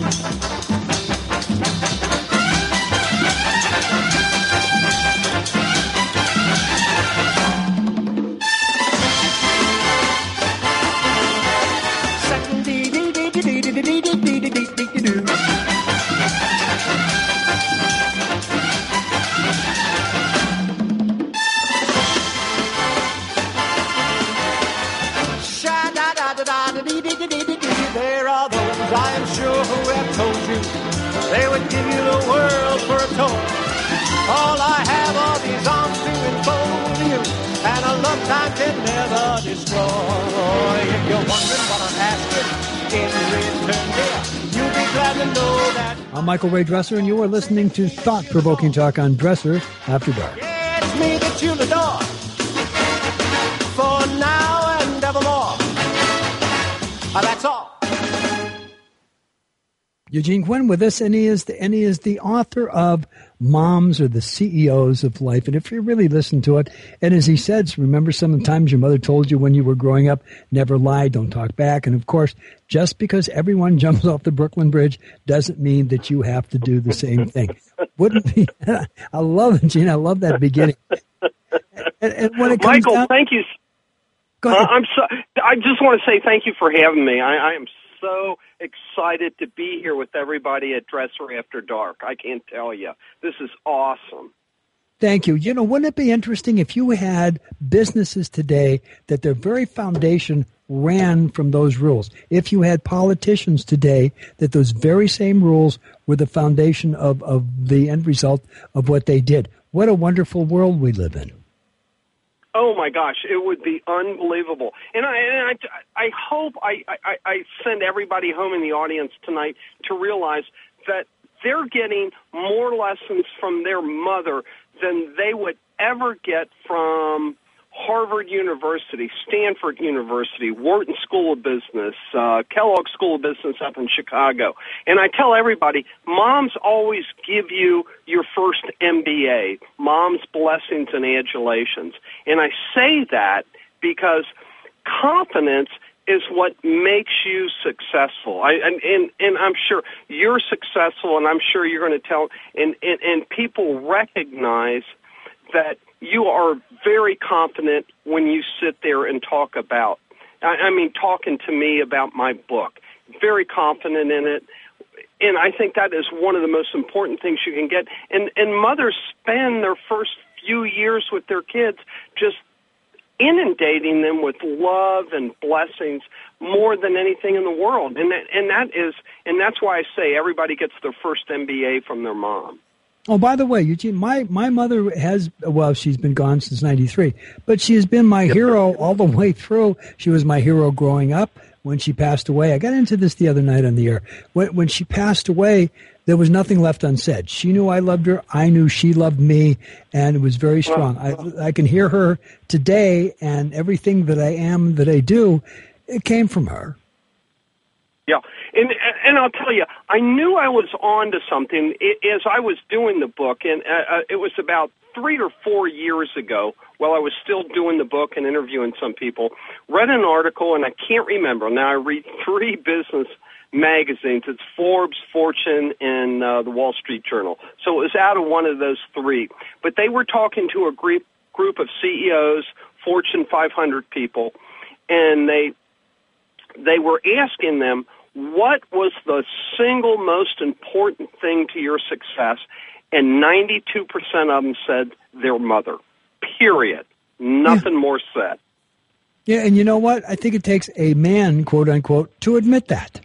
There are those, I am sure, who have told you they would give you the world for a toy. All I have are these arms to enfold you, and a love time can never destroy. If you're wondering what I'm asking in return, dear, you'll be glad to know that. I'm Michael Ray Dresser, and you are listening to Thought-Provoking Talk on Dresser After Dark. Yeah, it's me that you'll adore, for now and evermore. That's all. Eugene Quinn with us, and he is the author of Moms Are the CEOs of Life. And if you really listen to it, and as he said, remember some of the times your mother told you when you were growing up, never lie, don't talk back. And of course, just because everyone jumps off the Brooklyn Bridge doesn't mean that you have to do the same thing. Wouldn't be? I love it, Gene. I love that beginning. And when it comes Michael, thank you. Go ahead. I just want to say thank you for having me. I am so excited to be here with everybody at Dresser After Dark. I can't tell you. This is awesome. Thank you. You know, wouldn't it be interesting if you had businesses today that their very foundation ran from those rules? If you had politicians today that those very same rules were the foundation of the end result of what they did. What a wonderful world we live in. Oh my gosh, it would be unbelievable. And I hope I send everybody home in the audience tonight to realize that they're getting more lessons from their mother than they would ever get from Harvard University, Stanford University, Wharton School of Business, Kellogg School of Business up in Chicago. And I tell everybody, moms always give you your first MBA, mom's blessings and adulations. And I say that because confidence is what makes you successful. And I'm sure you're successful, and I'm sure you're going to tell, and people recognize that you are very confident when you sit there and talk about, talking to me about my book. Very confident in it. And I think that is one of the most important things you can get. And mothers spend their first few years with their kids just inundating them with love and blessings more than anything in the world. And that's why I say everybody gets their first MBA from their mom. Oh, by the way, Eugene, my mother she's been gone since 93, but she has been my hero all the way through. She was my hero growing up, when she passed away. I got into this the other night on the air. When she passed away, there was nothing left unsaid. She knew I loved her. I knew she loved me, and it was very strong. I can hear her today, and everything that I am, that I do, it came from her. Yeah, and I'll tell you, I knew I was on to something as I was doing the book, and it was about 3 or 4 years ago, while I was still doing the book and interviewing some people, read an article, and I can't remember. Now, I read 3 business magazines. It's Forbes, Fortune, and the Wall Street Journal. So it was out of one of those 3. But they were talking to a group of CEOs, Fortune 500 people, and they were asking them, what was the single most important thing to your success? And 92% of them said their mother, period. Nothing more said. Yeah, and you know what? I think it takes a man, quote unquote, to admit that.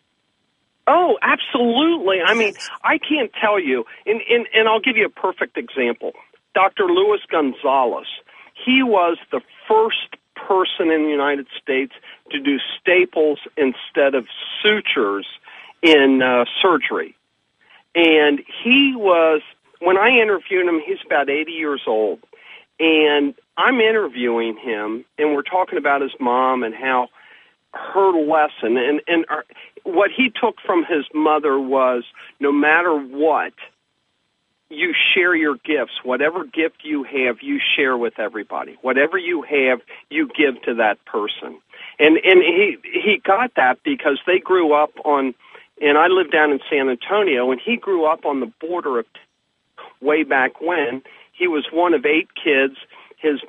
Oh, absolutely. I mean, I can't tell you, and I'll give you a perfect example. Dr. Luis Gonzalez, he was the first person in the United States to do staples instead of sutures in surgery. And he was, when I interviewed him, he's about 80 years old. And I'm interviewing him, and we're talking about his mom and how her lesson, and what he took from his mother was, no matter what, you share your gifts. Whatever gift you have, you share with everybody. Whatever you have, you give to that person. And he got that because they grew up on, and I lived down in San Antonio, and he grew up on the border of way back when. He was one of 8 kids. His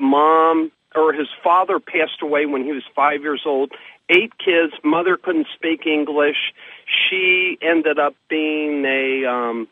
father passed away when he was 5 years old. 8 kids. Mother couldn't speak English. She ended up being a,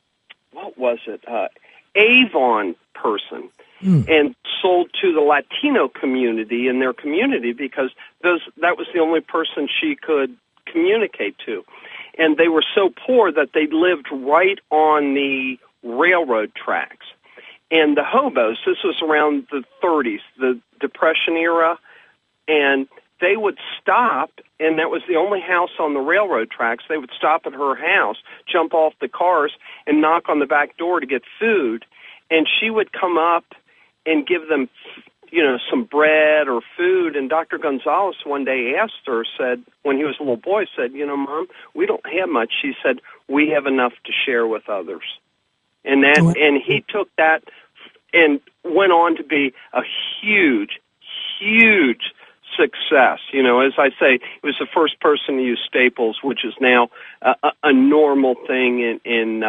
Avon person, and sold to the Latino community in their community because that was the only person she could communicate to. And they were so poor that they lived right on the railroad tracks. And the hobos, this was around the 30s, the Depression era, and they would stop, and that was the only house on the railroad tracks. They would stop at her house, jump off the cars, and knock on the back door to get food. And she would come up and give them, some bread or food. And Dr. Gonzalez one day asked her, said, when he was a little boy, said, Mom, we don't have much. She said, we have enough to share with others. And he took that and went on to be a huge, huge success. As I say, he was the first person to use staples, which is now a normal thing in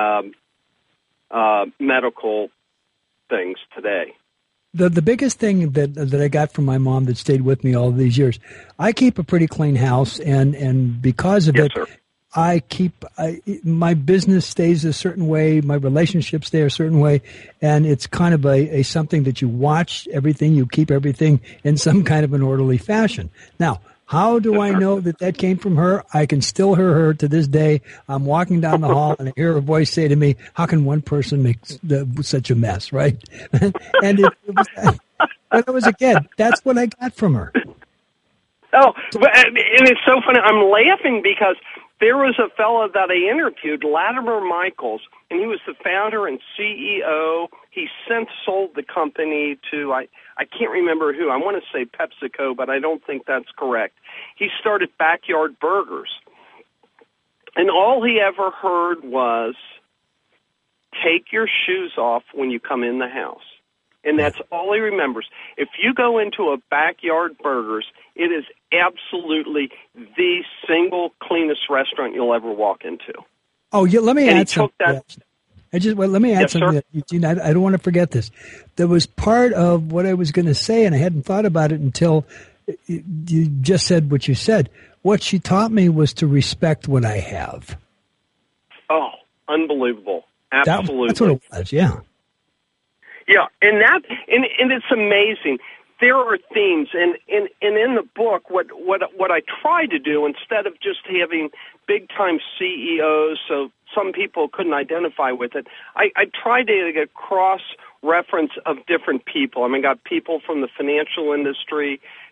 medical things today. The biggest thing that I got from my mom that stayed with me all these years, I keep a pretty clean house, and because of it, sir. My business stays a certain way, my relationships stay a certain way, and it's kind of a something that you watch everything, you keep everything in some kind of an orderly fashion. Now, how do I know that came from her? I can still hear her to this day. I'm walking down the hall and I hear her voice say to me, how can one person make such a mess, right? And when I was a kid, that's what I got from her. Oh, and it's so funny. I'm laughing because there was a fellow that I interviewed, Latimer Michaels, and he was the founder and CEO. He since sold the company to, I can't remember who. I want to say PepsiCo, but I don't think that's correct. He started Backyard Burgers. And all he ever heard was, take your shoes off when you come in the house. And that's all he remembers. If you go into a Backyard Burgers, it is absolutely the single cleanest restaurant you'll ever walk into. Oh, yeah, let me add something. Let me add yes, something. I don't want to forget this. There was part of what I was going to say, and I hadn't thought about it until you just said what you said. What she taught me was to respect what I have. Oh, unbelievable. Absolutely. That's what it was, yeah. Yeah, and it's amazing. There are themes, and in the book, what I try to do, instead of just having big-time CEOs, so some people couldn't identify with it, I try to get cross-reference of different people. I got people from the financial industry,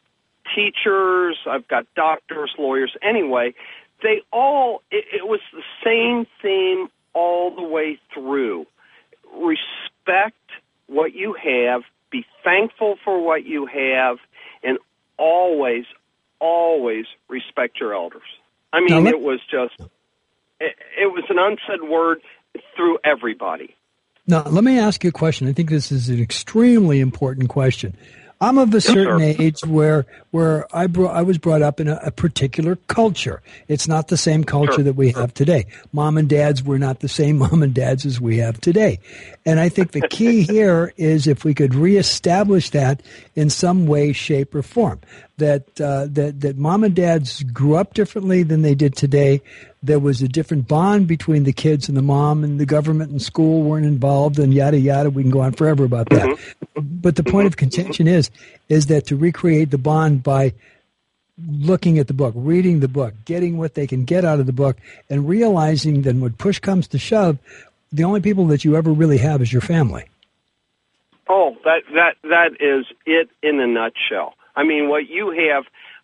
teachers, I've got doctors, lawyers. Anyway, they all, it was the same theme all the way through. Respect what you have, be thankful for what you have, and always, always respect your elders. I mean, it was just, it was an unsaid word through everybody. Now, let me ask you a question. I think this is an extremely important question. I'm of a certain age where I was brought up in a particular culture. It's not the same culture that we have today. Mom and dads were not the same mom and dads as we have today. And I think the key here is if we could reestablish that in some way, shape, or form. That mom and dads grew up differently than they did today. There was a different bond between the kids and the mom, and the government and school weren't involved, and yada, yada. We can go on forever about that. But the point of contention is that to recreate the bond by looking at the book, reading the book, getting what they can get out of the book, and realizing that when push comes to shove, the only people that you ever really have is your family. Oh, that is it in a nutshell. I mean, what you have,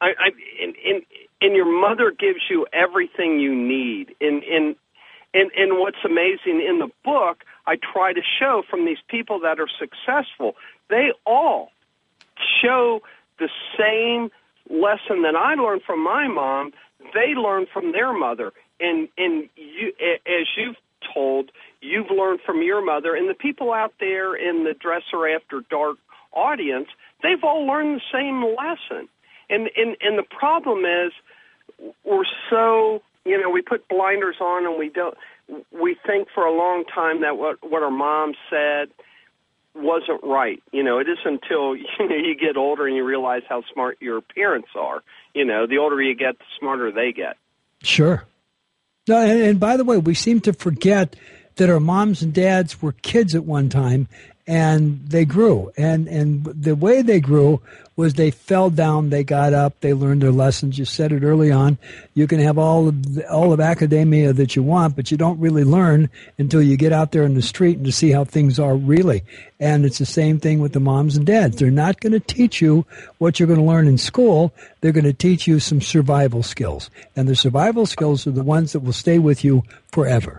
and your mother gives you everything you need. And what's amazing in the book, I try to show from these people that are successful, they all show the same lesson that I learned from my mom. They learned from their mother, and you, as you've told, you've learned from your mother, and the people out there in the Dresser After Dark audience, they've all learned the same lesson. And the problem is, we're so, we put blinders on, and we think for a long time that what our mom said wasn't right. It isn't until you get older and you realize how smart your parents are. The older you get, the smarter they get. Sure. No, and by the way, we seem to forget that our moms and dads were kids at one time, and they grew. And the way they grew was they fell down, they got up, they learned their lessons. You said it early on. You can have all of academia that you want, but you don't really learn until you get out there in the street and to see how things are really. And it's the same thing with the moms and dads. They're not going to teach you what you're going to learn in school. They're going to teach you some survival skills. And the survival skills are the ones that will stay with you forever.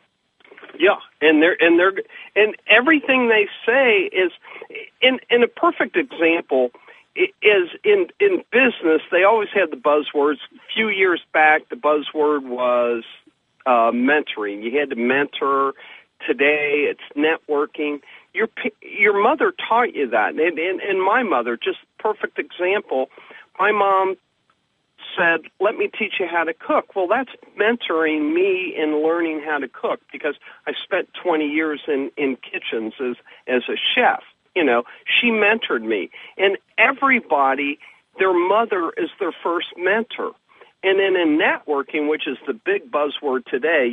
Yeah, and everything they say is, in a perfect example, is in business. They always had the buzzwords. A few years back, the buzzword was mentoring. You had to mentor. Today, it's networking. Your mother taught you that, and my mother, just perfect example. My mom said, let me teach you how to cook. Well, that's mentoring me in learning how to cook, because I spent 20 years in kitchens as a chef. She mentored me. And everybody, their mother is their first mentor. And then in networking, which is the big buzzword today,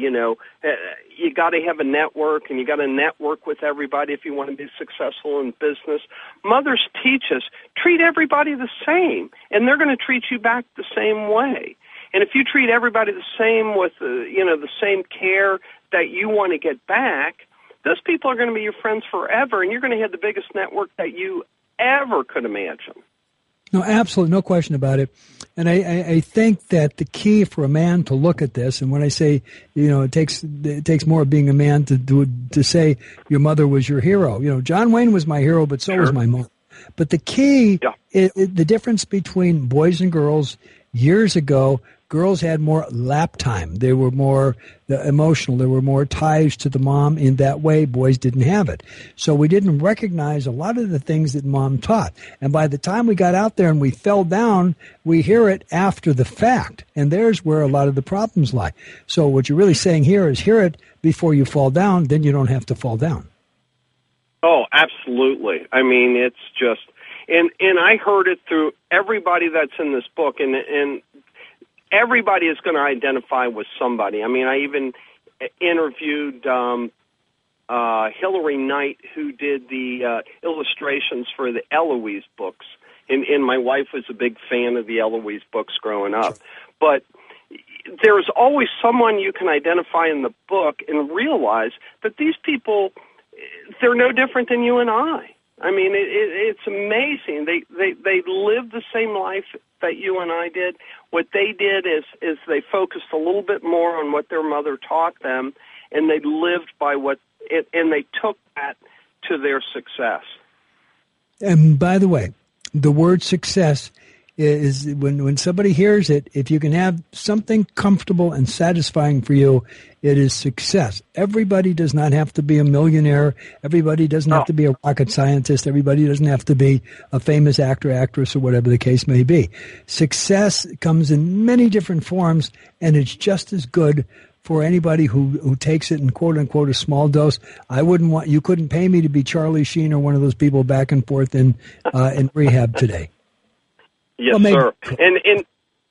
you got to have a network, and you got to network with everybody if you want to be successful in business. Mothers teach us, treat everybody the same, and they're going to treat you back the same way. And if you treat everybody the same with, the same care that you want to get back, those people are going to be your friends forever, and you're going to have the biggest network that you ever could imagine. No, absolutely, no question about it. And I think that the key for a man to look at this, and when I say, it takes more of being a man to say your mother was your hero. John Wayne was my hero, but so was my mom. But the key, the difference between boys and girls years ago, girls had more lap time. They were more emotional. There were more ties to the mom in that way. Boys didn't have it. So we didn't recognize a lot of the things that mom taught. And by the time we got out there and we fell down, we hear it after the fact. And there's where a lot of the problems lie. So what you're really saying here is hear it before you fall down, then you don't have to fall down. Oh, absolutely. I mean, it's just, and I heard it through everybody that's in this book, and everybody is going to identify with somebody. I mean, I even interviewed Hillary Knight, who did the illustrations for the Eloise books, and my wife was a big fan of the Eloise books growing up. But there's always someone you can identify in the book and realize that these people, they're no different than you and I. I mean, it's amazing. They live the same life that you and I did. What they did is they focused a little bit more on what their mother taught them, and they lived by and they took that to their success. And by the way, the word success is when somebody hears it, if you can have something comfortable and satisfying for you, it is success. Everybody does not have to be a millionaire. Everybody doesn't have to be a rocket scientist. Everybody doesn't have to be a famous actor, actress, or whatever the case may be. Success comes in many different forms, and it's just as good for anybody who takes it in quote unquote a small dose. You couldn't pay me to be Charlie Sheen or one of those people back and forth in rehab today. Yes, sir. And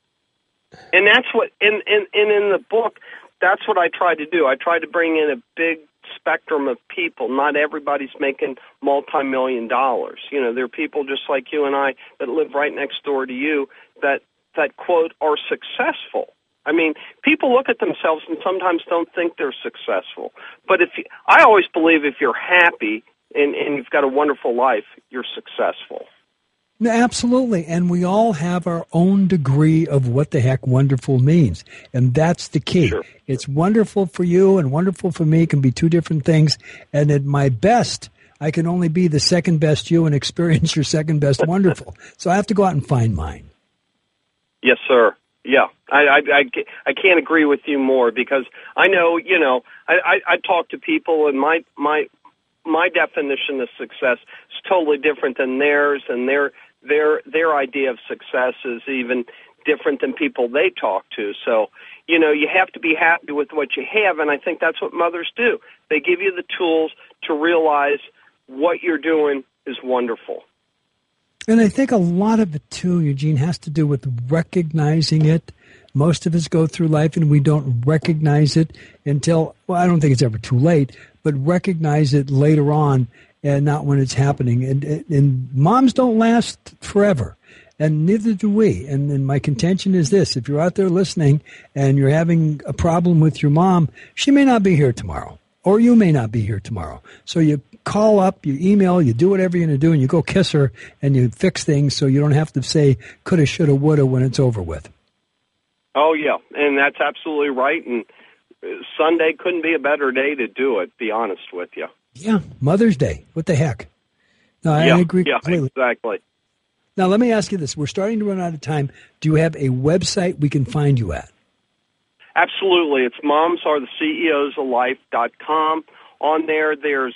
that's what in the book, that's what I try to do. I try to bring in a big spectrum of people. Not everybody's making multi-million-dollars. You know, there are people just like you and I that live right next door to you that quote are successful. I mean, people look at themselves and sometimes don't think they're successful. But I always believe if you're happy and you've got a wonderful life, you're successful. No, absolutely. And we all have our own degree of what the heck wonderful means. And that's the key. Sure. It's wonderful for you and wonderful for me can be two different things. And at my best, I can only be the second best you and experience your second best wonderful. So I have to go out and find mine. Yes, sir. Yeah. I can't agree with you more because I know, you know, I talk to people and my definition of success is totally different than theirs, and their idea of success is even different than people they talk to. So, you know, you have to be happy with what you have, and I think that's what mothers do. They give you the tools to realize what you're doing is wonderful. And I think a lot of it, too, Eugene, has to do with recognizing it. Most of us go through life and we don't recognize it until, well, I don't think it's ever too late, but recognize it later on and not when it's happening. And moms don't last forever, and neither do we. And my contention is this. If you're out there listening and you're having a problem with your mom, she may not be here tomorrow, or you may not be here tomorrow. So you call up, you email, you do whatever you're going to do, and you go kiss her, and you fix things so you don't have to say coulda, shoulda, woulda when it's over with. Oh, yeah, and that's absolutely right. And Sunday couldn't be a better day to do it, be honest with you. Yeah, Mother's Day. What the heck? No, I agree completely. Yeah, exactly. Now, let me ask you this. We're starting to run out of time. Do you have a website we can find you at? Absolutely. It's momsaretheCEOsoflife.com. On there, there's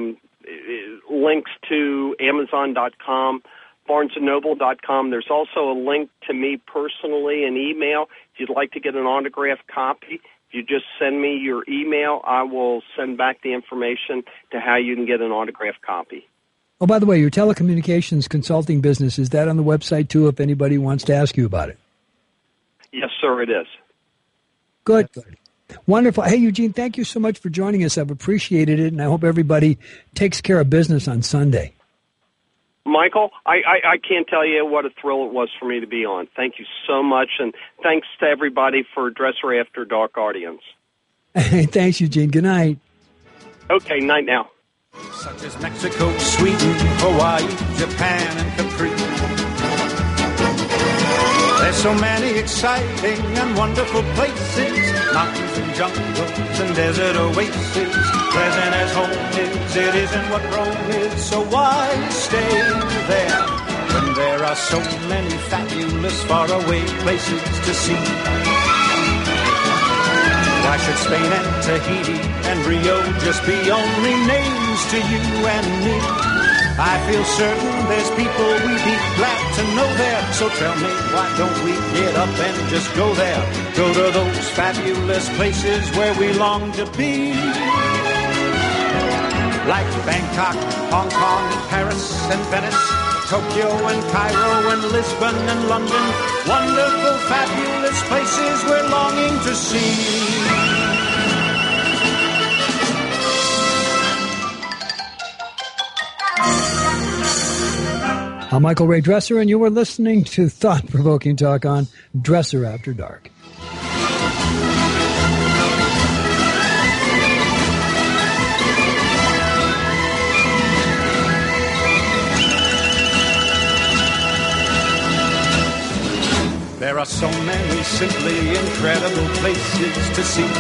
links to Amazon.com, BarnesandNoble.com. There's also a link to me personally, an email. If you'd like to get an autographed copy, if you just send me your email, I will send back the information to how you can get an autographed copy. Oh, by the way, your telecommunications consulting business, is that on the website too if anybody wants to ask you about it? Yes, sir, it is. Good. Wonderful. Hey, Eugene, thank you so much for joining us. I've appreciated it, and I hope everybody takes care of business on Sunday. Michael, I can't tell you what a thrill it was for me to be on. Thank you so much, and thanks to everybody for Dresser After Dark audience. Thanks, Eugene. Good night. Okay, night now. Such as Mexico, Sweden, Hawaii, Japan, and Capri. There's so many exciting and wonderful places, mountains and jungles and desert oases. Pleasant as home is, it isn't what Rome is, so why stay there when there are so many fabulous faraway places to see? Why should Spain and Tahiti and Rio just be only names to you and me? I feel certain there's people we'd be glad to know there. So tell me, why don't we get up and just go there? Go to those fabulous places where we long to be. Like Bangkok, Hong Kong, Paris and Venice, Tokyo and Cairo and Lisbon and London. Wonderful, fabulous places we're longing to see. I'm Michael Ray Dresser, and you are listening to Thought-Provoking Talk on Dresser After Dark. There are so many simply incredible places to see.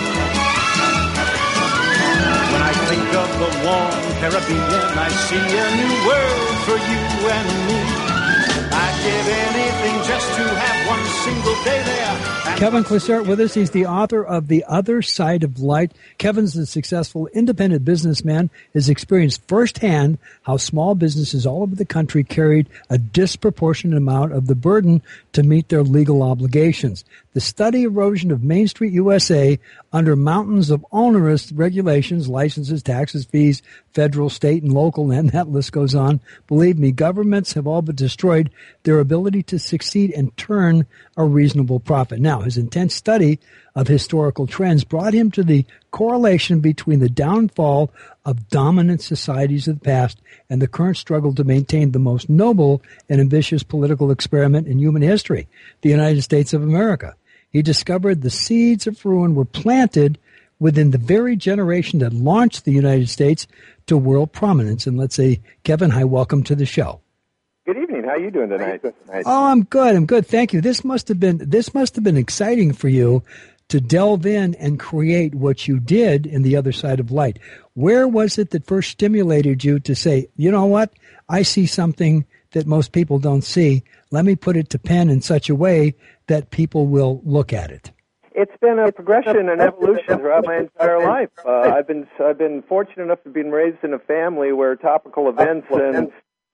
When I think of the warm Caribbean, I see a new world for you and me. I'd give anything just to have one single day there. Kevin Klessert with us. He's the author of The Other Side of Light. Kevin's a successful independent businessman, has experienced firsthand how small businesses all over the country carried a disproportionate amount of the burden to meet their legal obligations. The steady erosion of Main Street USA under mountains of onerous regulations, licenses, taxes, fees, federal, state, and local, and that list goes on. Believe me, governments have all but destroyed their ability to succeed and turn a reasonable profit. Now, his intense study of historical trends brought him to the correlation between the downfall of dominant societies of the past and the current struggle to maintain the most noble and ambitious political experiment in human history, the United States of America. He discovered the seeds of ruin were planted within the very generation that launched the United States to world prominence. And let's say, Kevin, hi, welcome to the show. Good evening. How are you doing tonight? Oh, I'm good. Thank you. This must have been exciting for you to delve in and create what you did in The Other Side of Light. Where was it that first stimulated you to say, you know what, I see something that most people don't see. Let me put it to pen in such a way that people will look at it? It's been a progression and evolution throughout my entire life. I've been fortunate enough to be raised in a family where topical events and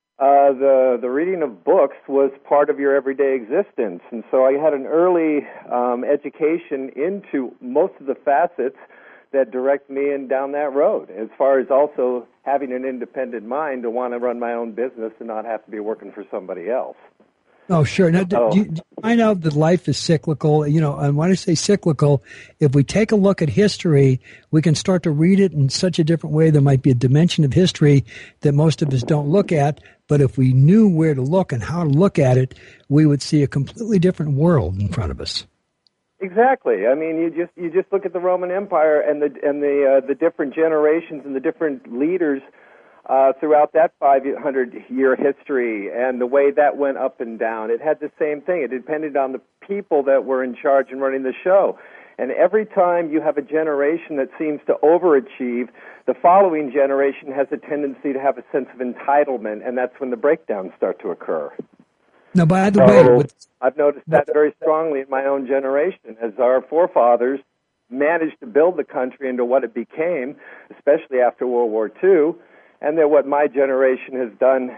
the reading of books was part of your everyday existence. And so I had an early education into most of the facets that direct me and down that road, as far as also having an independent mind to want to run my own business and not have to be working for somebody else. Oh, sure. Now, do you find out that life is cyclical? You know, and when I say cyclical, if we take a look at history, we can start to read it in such a different way. There might be a dimension of history that most of us don't look at, but if we knew where to look and how to look at it, we would see a completely different world in front of us. Exactly. I mean, you just look at the Roman Empire and the different generations and the different leaders throughout that 500-year history and the way that went up and down. It had the same thing. It depended on the people that were in charge and running the show. And every time you have a generation that seems to overachieve, the following generation has a tendency to have a sense of entitlement, and that's when the breakdowns start to occur. Now, by the way, I've noticed that very strongly in my own generation, as our forefathers managed to build the country into what it became, especially after World War II, and then what my generation has done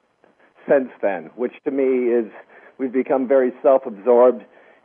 since then, which to me is we've become very self-absorbed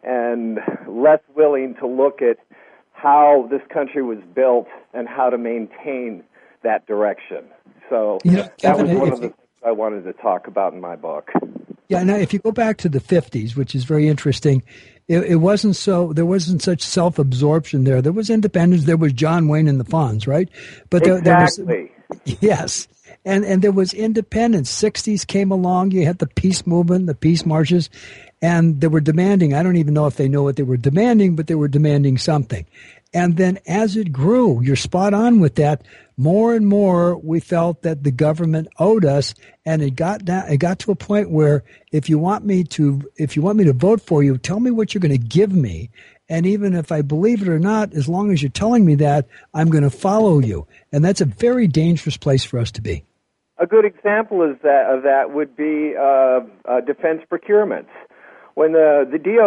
and less willing to look at how this country was built and how to maintain that direction. So that was one of the things I wanted to talk about in my book. Yeah, now if you go back to the 50s, which is very interesting, it wasn't so, there wasn't such self-absorption there. There was independence, there was John Wayne and the Fonz, right? But exactly. Yes. And there was independence. 60s came along, you had the peace movement, the peace marches, and they were demanding, I don't even know if they know what they were demanding, but they were demanding something. And then as it grew, you're spot on with that, more and more we felt that the government owed us, and it got to a point where if you want me to vote for you, tell me what you're going to give me. And even if I believe it or not, as long as you're telling me that, I'm going to follow you. And that's a very dangerous place for us to be. A good example of that would be defense procurements. When the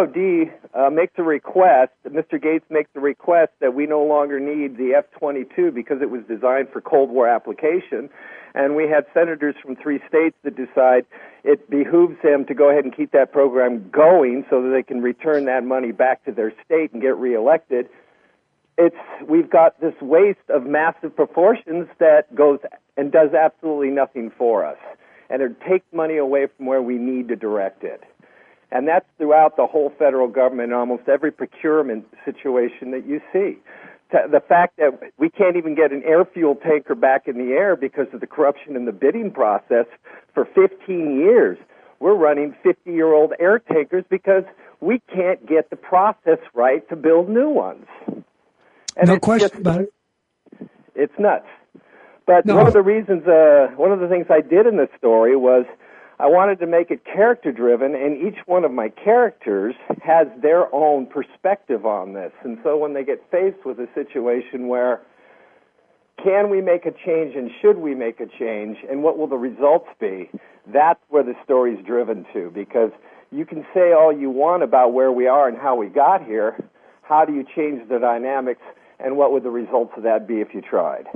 DOD makes a request, Mr. Gates makes a request that we no longer need the F-22 because it was designed for Cold War application, and we had senators from 3 states that decide it behooves them to go ahead and keep that program going so that they can return that money back to their state and get reelected. We've got this waste of massive proportions that goes and does absolutely nothing for us, and it takes money away from where we need to direct it. And that's throughout the whole federal government, almost every procurement situation that you see. The fact that we can't even get an air fuel tanker back in the air because of the corruption in the bidding process for 15 years. We're running 50-year-old air tankers because we can't get the process right to build new ones. And no question about it. It's nuts. But one of the reasons, one of the things I did in this story was I wanted to make it character-driven, and each one of my characters has their own perspective on this. And so when they get faced with a situation where, can we make a change and should we make a change, and what will the results be, that's where the story's driven to. Because you can say all you want about where we are and how we got here. How do you change the dynamics, and what would the results of that be if you tried?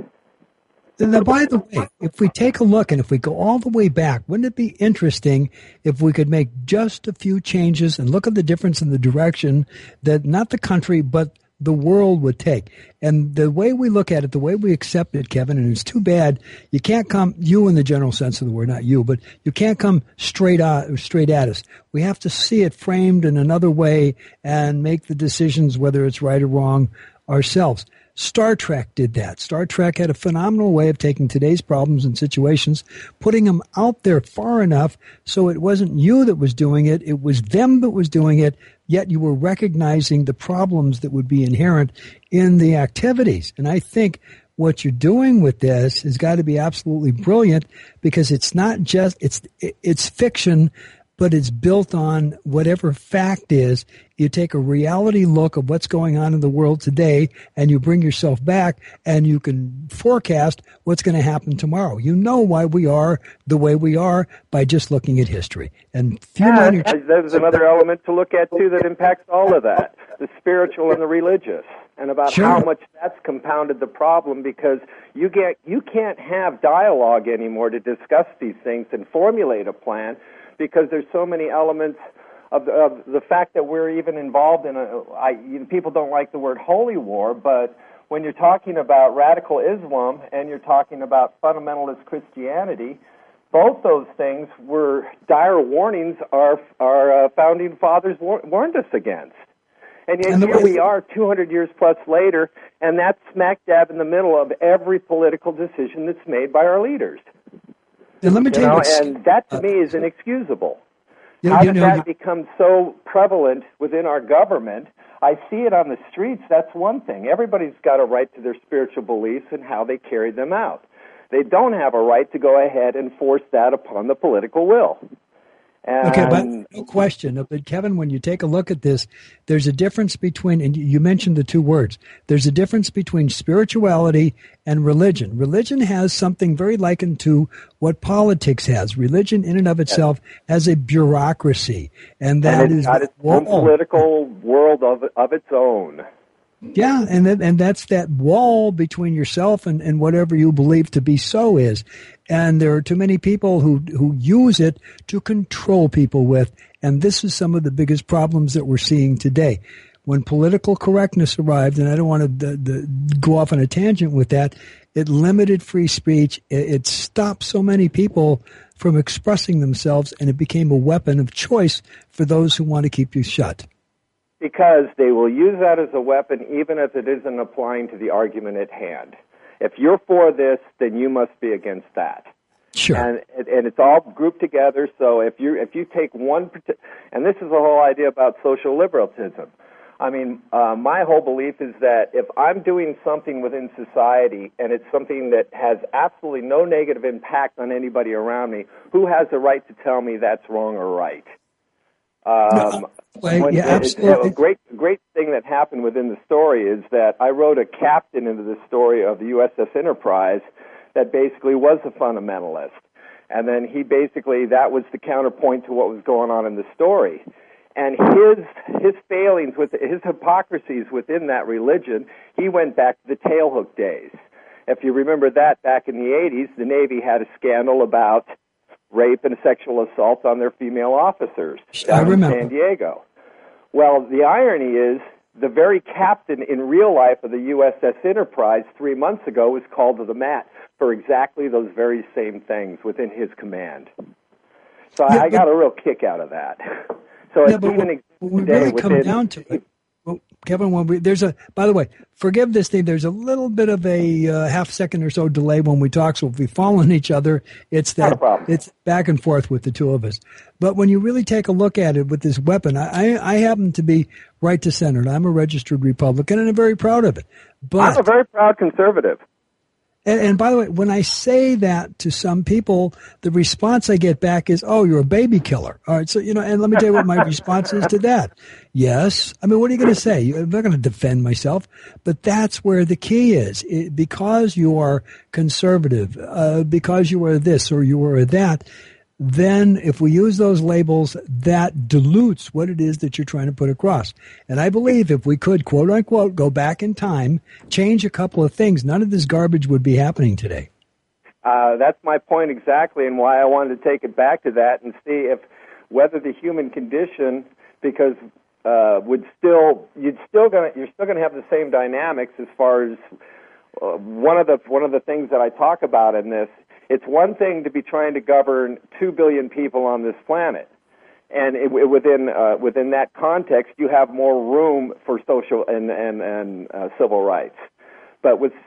Now, by the way, if we take a look and if we go all the way back, wouldn't it be interesting if we could make just a few changes and look at the difference in the direction that not the country but the world would take? And the way we look at it, the way we accept it, Kevin, and it's too bad you can't come, you in the general sense of the word, not you, but you can't come straight at us. We have to see it framed in another way and make the decisions, whether it's right or wrong, ourselves. Star Trek did that. Star Trek had a phenomenal way of taking today's problems and situations, putting them out there far enough so it wasn't you that was doing it, it was them that was doing it, yet you were recognizing the problems that would be inherent in the activities. And I think what you're doing with this has got to be absolutely brilliant, because it's not just, it's fiction, but it's built on whatever fact is. You take a reality look of what's going on in the world today, and you bring yourself back, and you can forecast what's going to happen tomorrow. You know why we are the way we are by just looking at history. And there's another element to look at, too, that impacts all of that, the spiritual and the religious, and about how much that's compounded the problem, because you can't have dialogue anymore to discuss these things and formulate a plan, because there's so many elements of the fact that we're even involved in people don't like the word holy war, but when you're talking about radical Islam and you're talking about fundamentalist Christianity, both those things were dire warnings our founding fathers warned us against. And yet here we are 200 years plus later, and that's smack dab in the middle of every political decision that's made by our leaders. And let me tell you, and that to me is inexcusable. How did that become so prevalent within our government? I see it on the streets. That's one thing. Everybody's got a right to their spiritual beliefs and how they carry them out. They don't have a right to go ahead and force that upon the political will. Okay, but no question. But Kevin, when you take a look at this, there's a difference between, and you mentioned the two words, there's a difference between spirituality and religion. Religion has something very likened to what politics has. Religion in and of itself has a bureaucracy, and it's got its own political world of its own. Yeah, and that's that wall between yourself and whatever you believe to be so is. And there are too many people who use it to control people with, and this is some of the biggest problems that we're seeing today. When political correctness arrived, and I don't want to go off on a tangent with that, it limited free speech. It stopped so many people from expressing themselves, and it became a weapon of choice for those who want to keep you shut. Because they will use that as a weapon even if it isn't applying to the argument at hand. If you're for this, then you must be against that. Sure. And it's all grouped together, so if you take one, and this is the whole idea about social liberalism. I mean, my whole belief is that if I'm doing something within society and it's something that has absolutely no negative impact on anybody around me, who has the right to tell me that's wrong or right? Absolutely. A great thing that happened within the story is that I wrote a captain into the story of the USS Enterprise that basically was a fundamentalist. And then that was the counterpoint to what was going on in the story. And his failings, with his hypocrisies within that religion, he went back to the tailhook days. If you remember that, back in the 80s, the Navy had a scandal about rape and sexual assault on their female officers down in San Diego. Well, the irony is the very captain in real life of the USS Enterprise 3 months ago was called to the mat for exactly those very same things within his command. So I got a real kick out of that. So when we really come down to it, Kevin, by the way, forgive this thing, there's a little bit of a half second or so delay when we talk, so if we fall on each other, it's back and forth with the two of us. But when you really take a look at it with this weapon, I happen to be right to center. I'm a registered Republican, and I'm very proud of it. But I'm a very proud conservative. And by the way, when I say that to some people, the response I get back is, "Oh, you're a baby killer." All right, so and let me tell you what my response is to that. Yes, I mean, what are you going to say? I'm not going to defend myself, but that's where the key is. Because you are conservative, because you are this or you are that, then if we use those labels, that dilutes what it is that you're trying to put across. And I believe if we could, quote unquote, go back in time, change a couple of things, none of this garbage would be happening today. That's my point exactly, and why I wanted to take it back to that and see whether the human condition, because you're still going to have the same dynamics as far as one of the things that I talk about in this. It's one thing to be trying to govern 2 billion people on this planet, and within that context, you have more room for social and civil rights. But with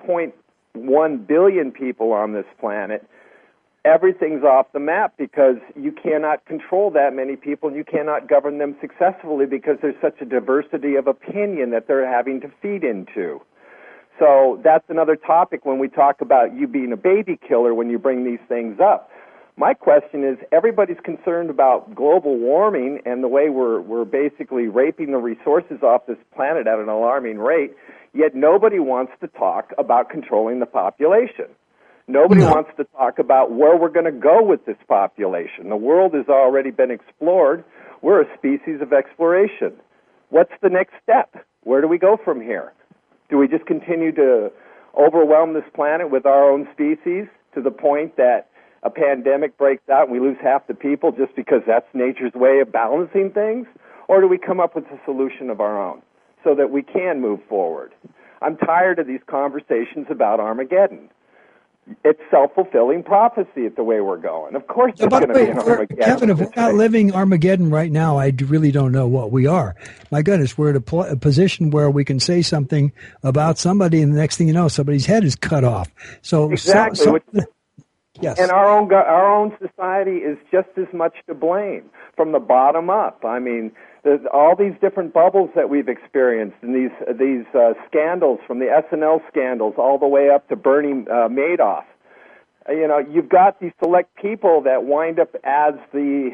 7.1 billion people on this planet, everything's off the map because you cannot control that many people, and you cannot govern them successfully because there's such a diversity of opinion that they're having to feed into. So that's another topic when we talk about you being a baby killer when you bring these things up. My question is, everybody's concerned about global warming and the way we're basically raping the resources off this planet at an alarming rate, yet nobody wants to talk about controlling the population. Nobody wants to talk about where we're going to go with this population. The world has already been explored. We're a species of exploration. What's the next step? Where do we go from here? Do we just continue to overwhelm this planet with our own species to the point that a pandemic breaks out and we lose half the people just because that's nature's way of balancing things? Or do we come up with a solution of our own so that we can move forward? I'm tired of these conversations about Armageddon. It's self-fulfilling prophecy at the way we're going. Of course there's going to be an Armageddon. Kevin, if we're not living Armageddon right now, I really don't know what we are. My goodness, we're at a position where we can say something about somebody, and the next thing you know, somebody's head is cut off. So exactly. Yes. And our own society is just as much to blame from the bottom up. I mean, there's all these different bubbles that we've experienced, and these scandals, from the SNL scandals all the way up to Bernie Madoff. You've got these select people that wind up as the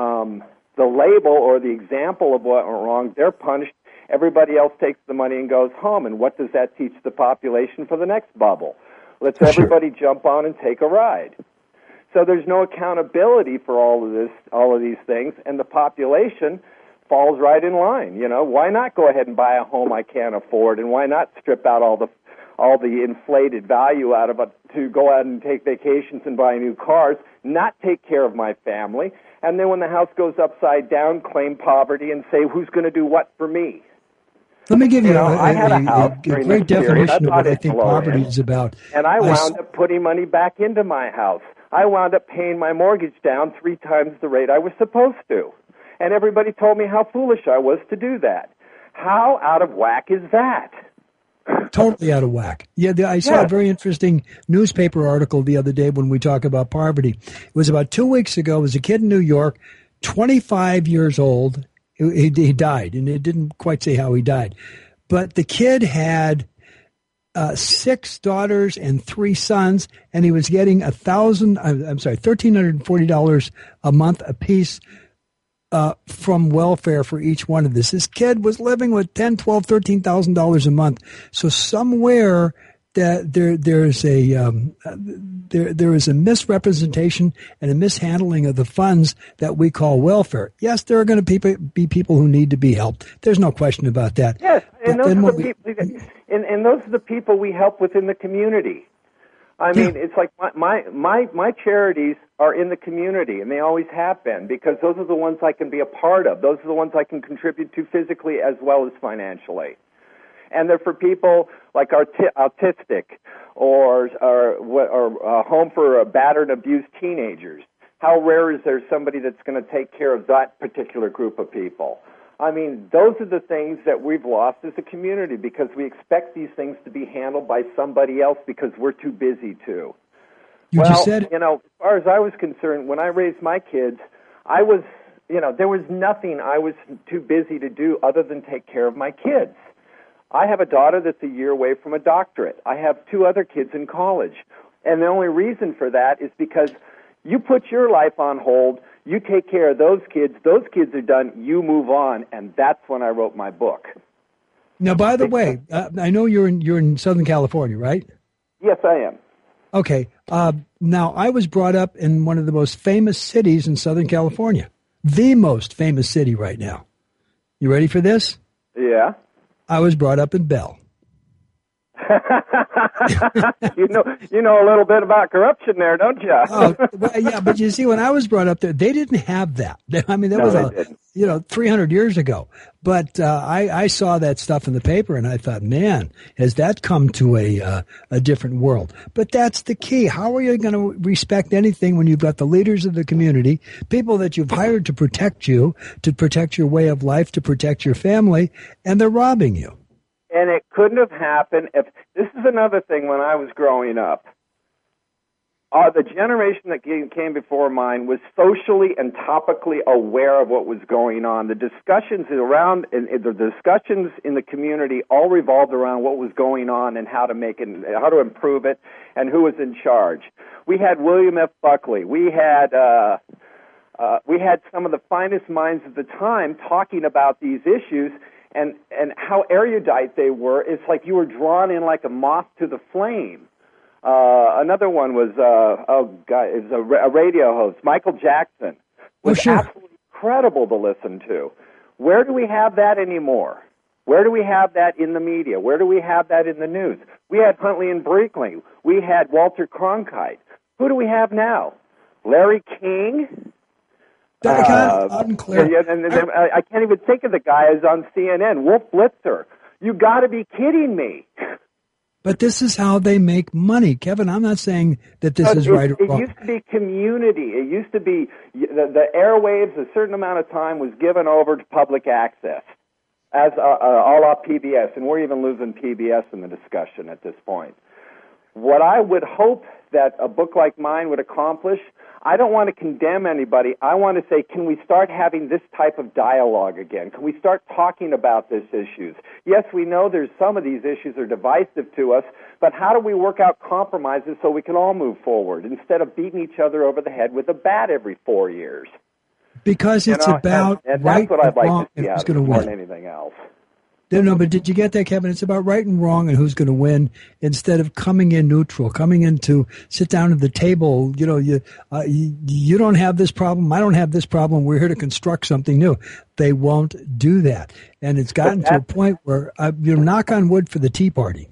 label or the example of what went wrong. They're punished. Everybody else takes the money and goes home. And what does that teach the population for the next bubble? Let's everybody jump on and take a ride. So there's no accountability for all of these things, and the population falls right in line. Why not go ahead and buy a home I can't afford, and why not strip out all the inflated value out of it to go out and take vacations and buy new cars, not take care of my family, and then when the house goes upside down, claim poverty and say, who's going to do what for me? Let me give you a great definition of what I think poverty is about. And I wound up putting money back into my house. I wound up paying my mortgage down 3 times the rate I was supposed to. And everybody told me how foolish I was to do that. How out of whack is that? Totally out of whack. Yeah, I saw a very interesting newspaper article the other day when we talk about poverty. It was about 2 weeks ago. It was a kid in New York, 25 years old. He died, and it didn't quite say how he died. But the kid had 6 daughters and 3 sons, and he was getting $1,340 a month apiece from welfare for each one of this. This kid was living with $10,000, $12,000, $13,000 a month. So somewhere that there is a misrepresentation and a mishandling of the funds that we call welfare. Yes, there are going to be people who need to be helped. There's no question about that. Yes, and those are the people we help within the community. I mean, it's like my charities are in the community, and they always have been, because those are the ones I can be a part of. Those are the ones I can contribute to physically as well as financially. And they're for people like autistic or home for battered, abused teenagers. How rare is there somebody that's going to take care of that particular group of people? I mean, those are the things that we've lost as a community because we expect these things to be handled by somebody else because we're too busy to. Just said, as far as I was concerned, when I raised my kids, there was nothing I was too busy to do other than take care of my kids. I have a daughter that's a year away from a doctorate. I have 2 other kids in college. And the only reason for that is because you put your life on hold, you take care of those kids are done, you move on, and that's when I wrote my book. Now, by the way, I know you're in Southern California, right? Yes, I am. Okay. Now, I was brought up in one of the most famous cities in Southern California, the most famous city right now. You ready for this? Yeah. I was brought up in Bell. You know a little bit about corruption there, don't you? Oh, well, yeah, but you see, when I was brought up there, they didn't have that. I mean, that was 300 years ago. But I saw that stuff in the paper, and I thought, man, has that come to a different world? But that's the key. How are you going to respect anything when you've got the leaders of the community, people that you've hired to protect you, to protect your way of life, to protect your family, and they're robbing you? And it couldn't have happened if, this is another thing when I was growing up. The generation that came before mine was socially and topically aware of what was going on. The discussions in the community all revolved around what was going on and how to make it, how to improve it, and who was in charge. We had William F. Buckley. We had some of the finest minds at the time talking about these issues. And how erudite they were. It's like you were drawn in like a moth to the flame. Another one was a radio host, Michael Jackson, was absolutely incredible to listen to. Where do we have that anymore? Where do we have that in the media? Where do we have that in the news? We had Huntley and Brinkley. We had Walter Cronkite. Who do we have now? Larry King? Unclear. I can't even think of the guy who's on CNN, Wolf Blitzer. You got to be kidding me. But this is how they make money. Kevin, I'm not saying that this is right or wrong. It used to be community. It used to be the airwaves, a certain amount of time was given over to public access as a la PBS, and we're even losing PBS in the discussion at this point. What I would hope that a book like mine would accomplish, I don't want to condemn anybody. I want to say, can we start having this type of dialogue again? Can we start talking about these issues? Yes, we know there's some of these issues are divisive to us, but how do we work out compromises so we can all move forward instead of beating each other over the head with a bat every 4 years? Because it's about and right that's what I'd like wrong to see and who's out going to more win. than anything else. No, but did you get that, Kevin? It's about right and wrong and who's going to win instead of coming in neutral, coming in to sit down at the table. You know, you don't have this problem. I don't have this problem. We're here to construct something new. They won't do that. And it's gotten to a point where you knock on wood for the Tea Party.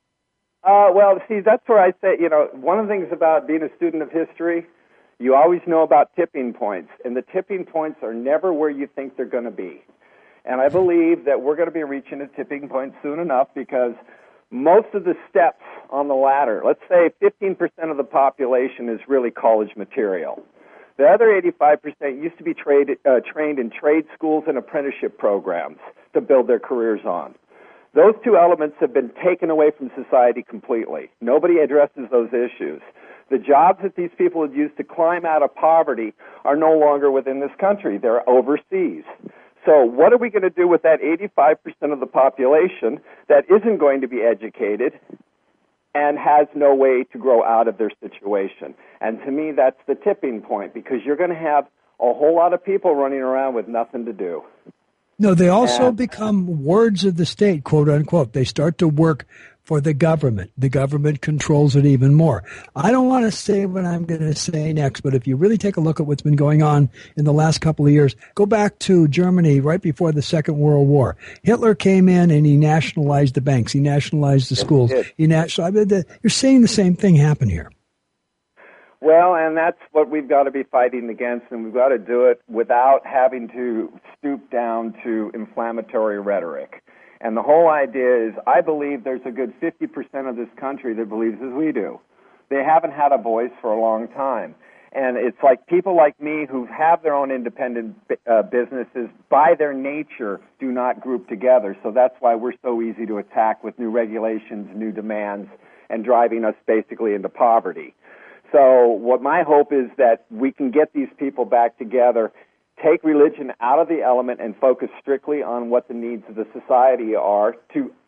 Well, see, that's where I say, one of the things about being a student of history, you always know about tipping points. And the tipping points are never where you think they're going to be. And I believe that we're going to be reaching a tipping point soon enough because most of the steps on the ladder, let's say 15% of the population is really college material. The other 85% used to be trained in trade schools and apprenticeship programs to build their careers on. Those two elements have been taken away from society completely. Nobody addresses those issues. The jobs that these people had used to climb out of poverty are no longer within this country. They're overseas. So what are we going to do with that 85% of the population that isn't going to be educated and has no way to grow out of their situation? And to me, that's the tipping point because you're going to have a whole lot of people running around with nothing to do. No, they also become wards of the state, quote unquote. They start to work for the government. The government controls it even more. I don't want to say what I'm going to say next, but if you really take a look at what's been going on in the last couple of years, go back to Germany right before the Second World War. Hitler came in and he nationalized the banks. He nationalized the schools. You're seeing the same thing happen here. Well, and that's what we've got to be fighting against, and we've got to do it without having to stoop down to inflammatory rhetoric. And the whole idea is I believe there's a good 50% of this country that believes as we do. They haven't had a voice for a long time. And it's like people like me who have their own independent businesses, by their nature, do not group together. So that's why we're so easy to attack with new regulations, new demands, and driving us basically into poverty. So what my hope is that we can get these people back together, take religion out of the element and focus strictly on what the needs of the society are to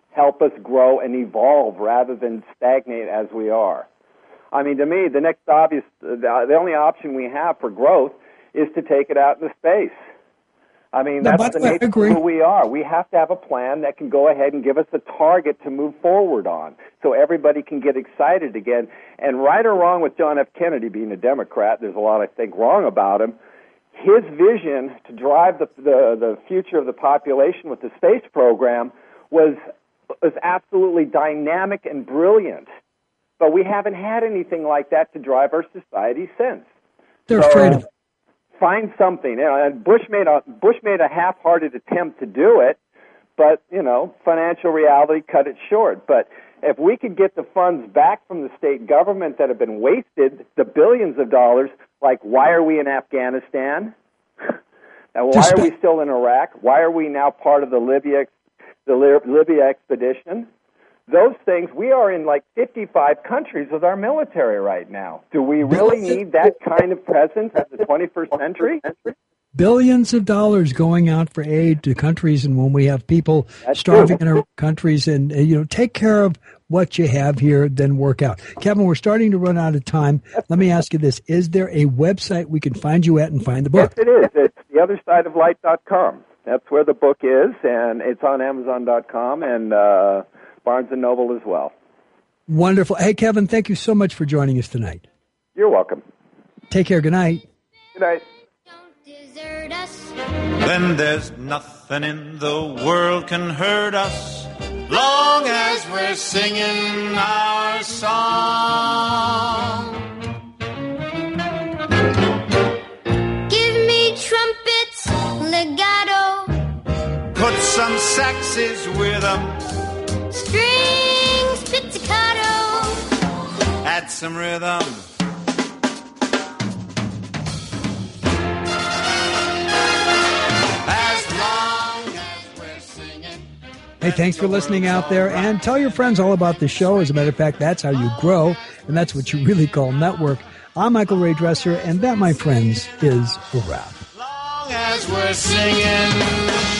help us grow and evolve rather than stagnate as we are. I mean, to me, the only option we have for growth is to take it out into space. I mean, that's the nature of who we are. We have to have a plan that can go ahead and give us a target to move forward on so everybody can get excited again. And right or wrong with John F. Kennedy being a Democrat, there's a lot I think wrong about him. His vision to drive the future of the population with the space program was absolutely dynamic and brilliant. But we haven't had anything like that to drive our society since. They're afraid of it. Find something. And Bush made a half-hearted attempt to do it, but financial reality cut it short. But if we could get the funds back from the state government that have been wasted, the billions of dollars, like why are we in Afghanistan? And why are we still in Iraq? Why are we now part of the Libya expedition? Those things, we are in like 55 countries with our military right now. Do we really need that kind of presence in the 21st century? Billions of dollars going out for aid to countries, and when we have people starving in our countries, and take care of what you have here, then work out. Kevin, we're starting to run out of time. Let me ask you this. Is there a website we can find you at and find the book? Yes, it is. It's theothersideoflight.com. That's where the book is, and it's on Amazon.com and Barnes & Noble as well. Wonderful. Hey, Kevin, thank you so much for joining us tonight. You're welcome. Take care. Good night. Good night. Then there's nothing in the world can hurt us, long as we're singing our song. Give me trumpets, legato, Put some saxes with them, strings, pizzicato, add some rhythm. Hey, thanks for listening out there, and tell your friends all about the show. As a matter of fact, that's how you grow, and that's what you really call network. I'm Michael Ray Dresser, and that, my friends, is a wrap. Long as we're singing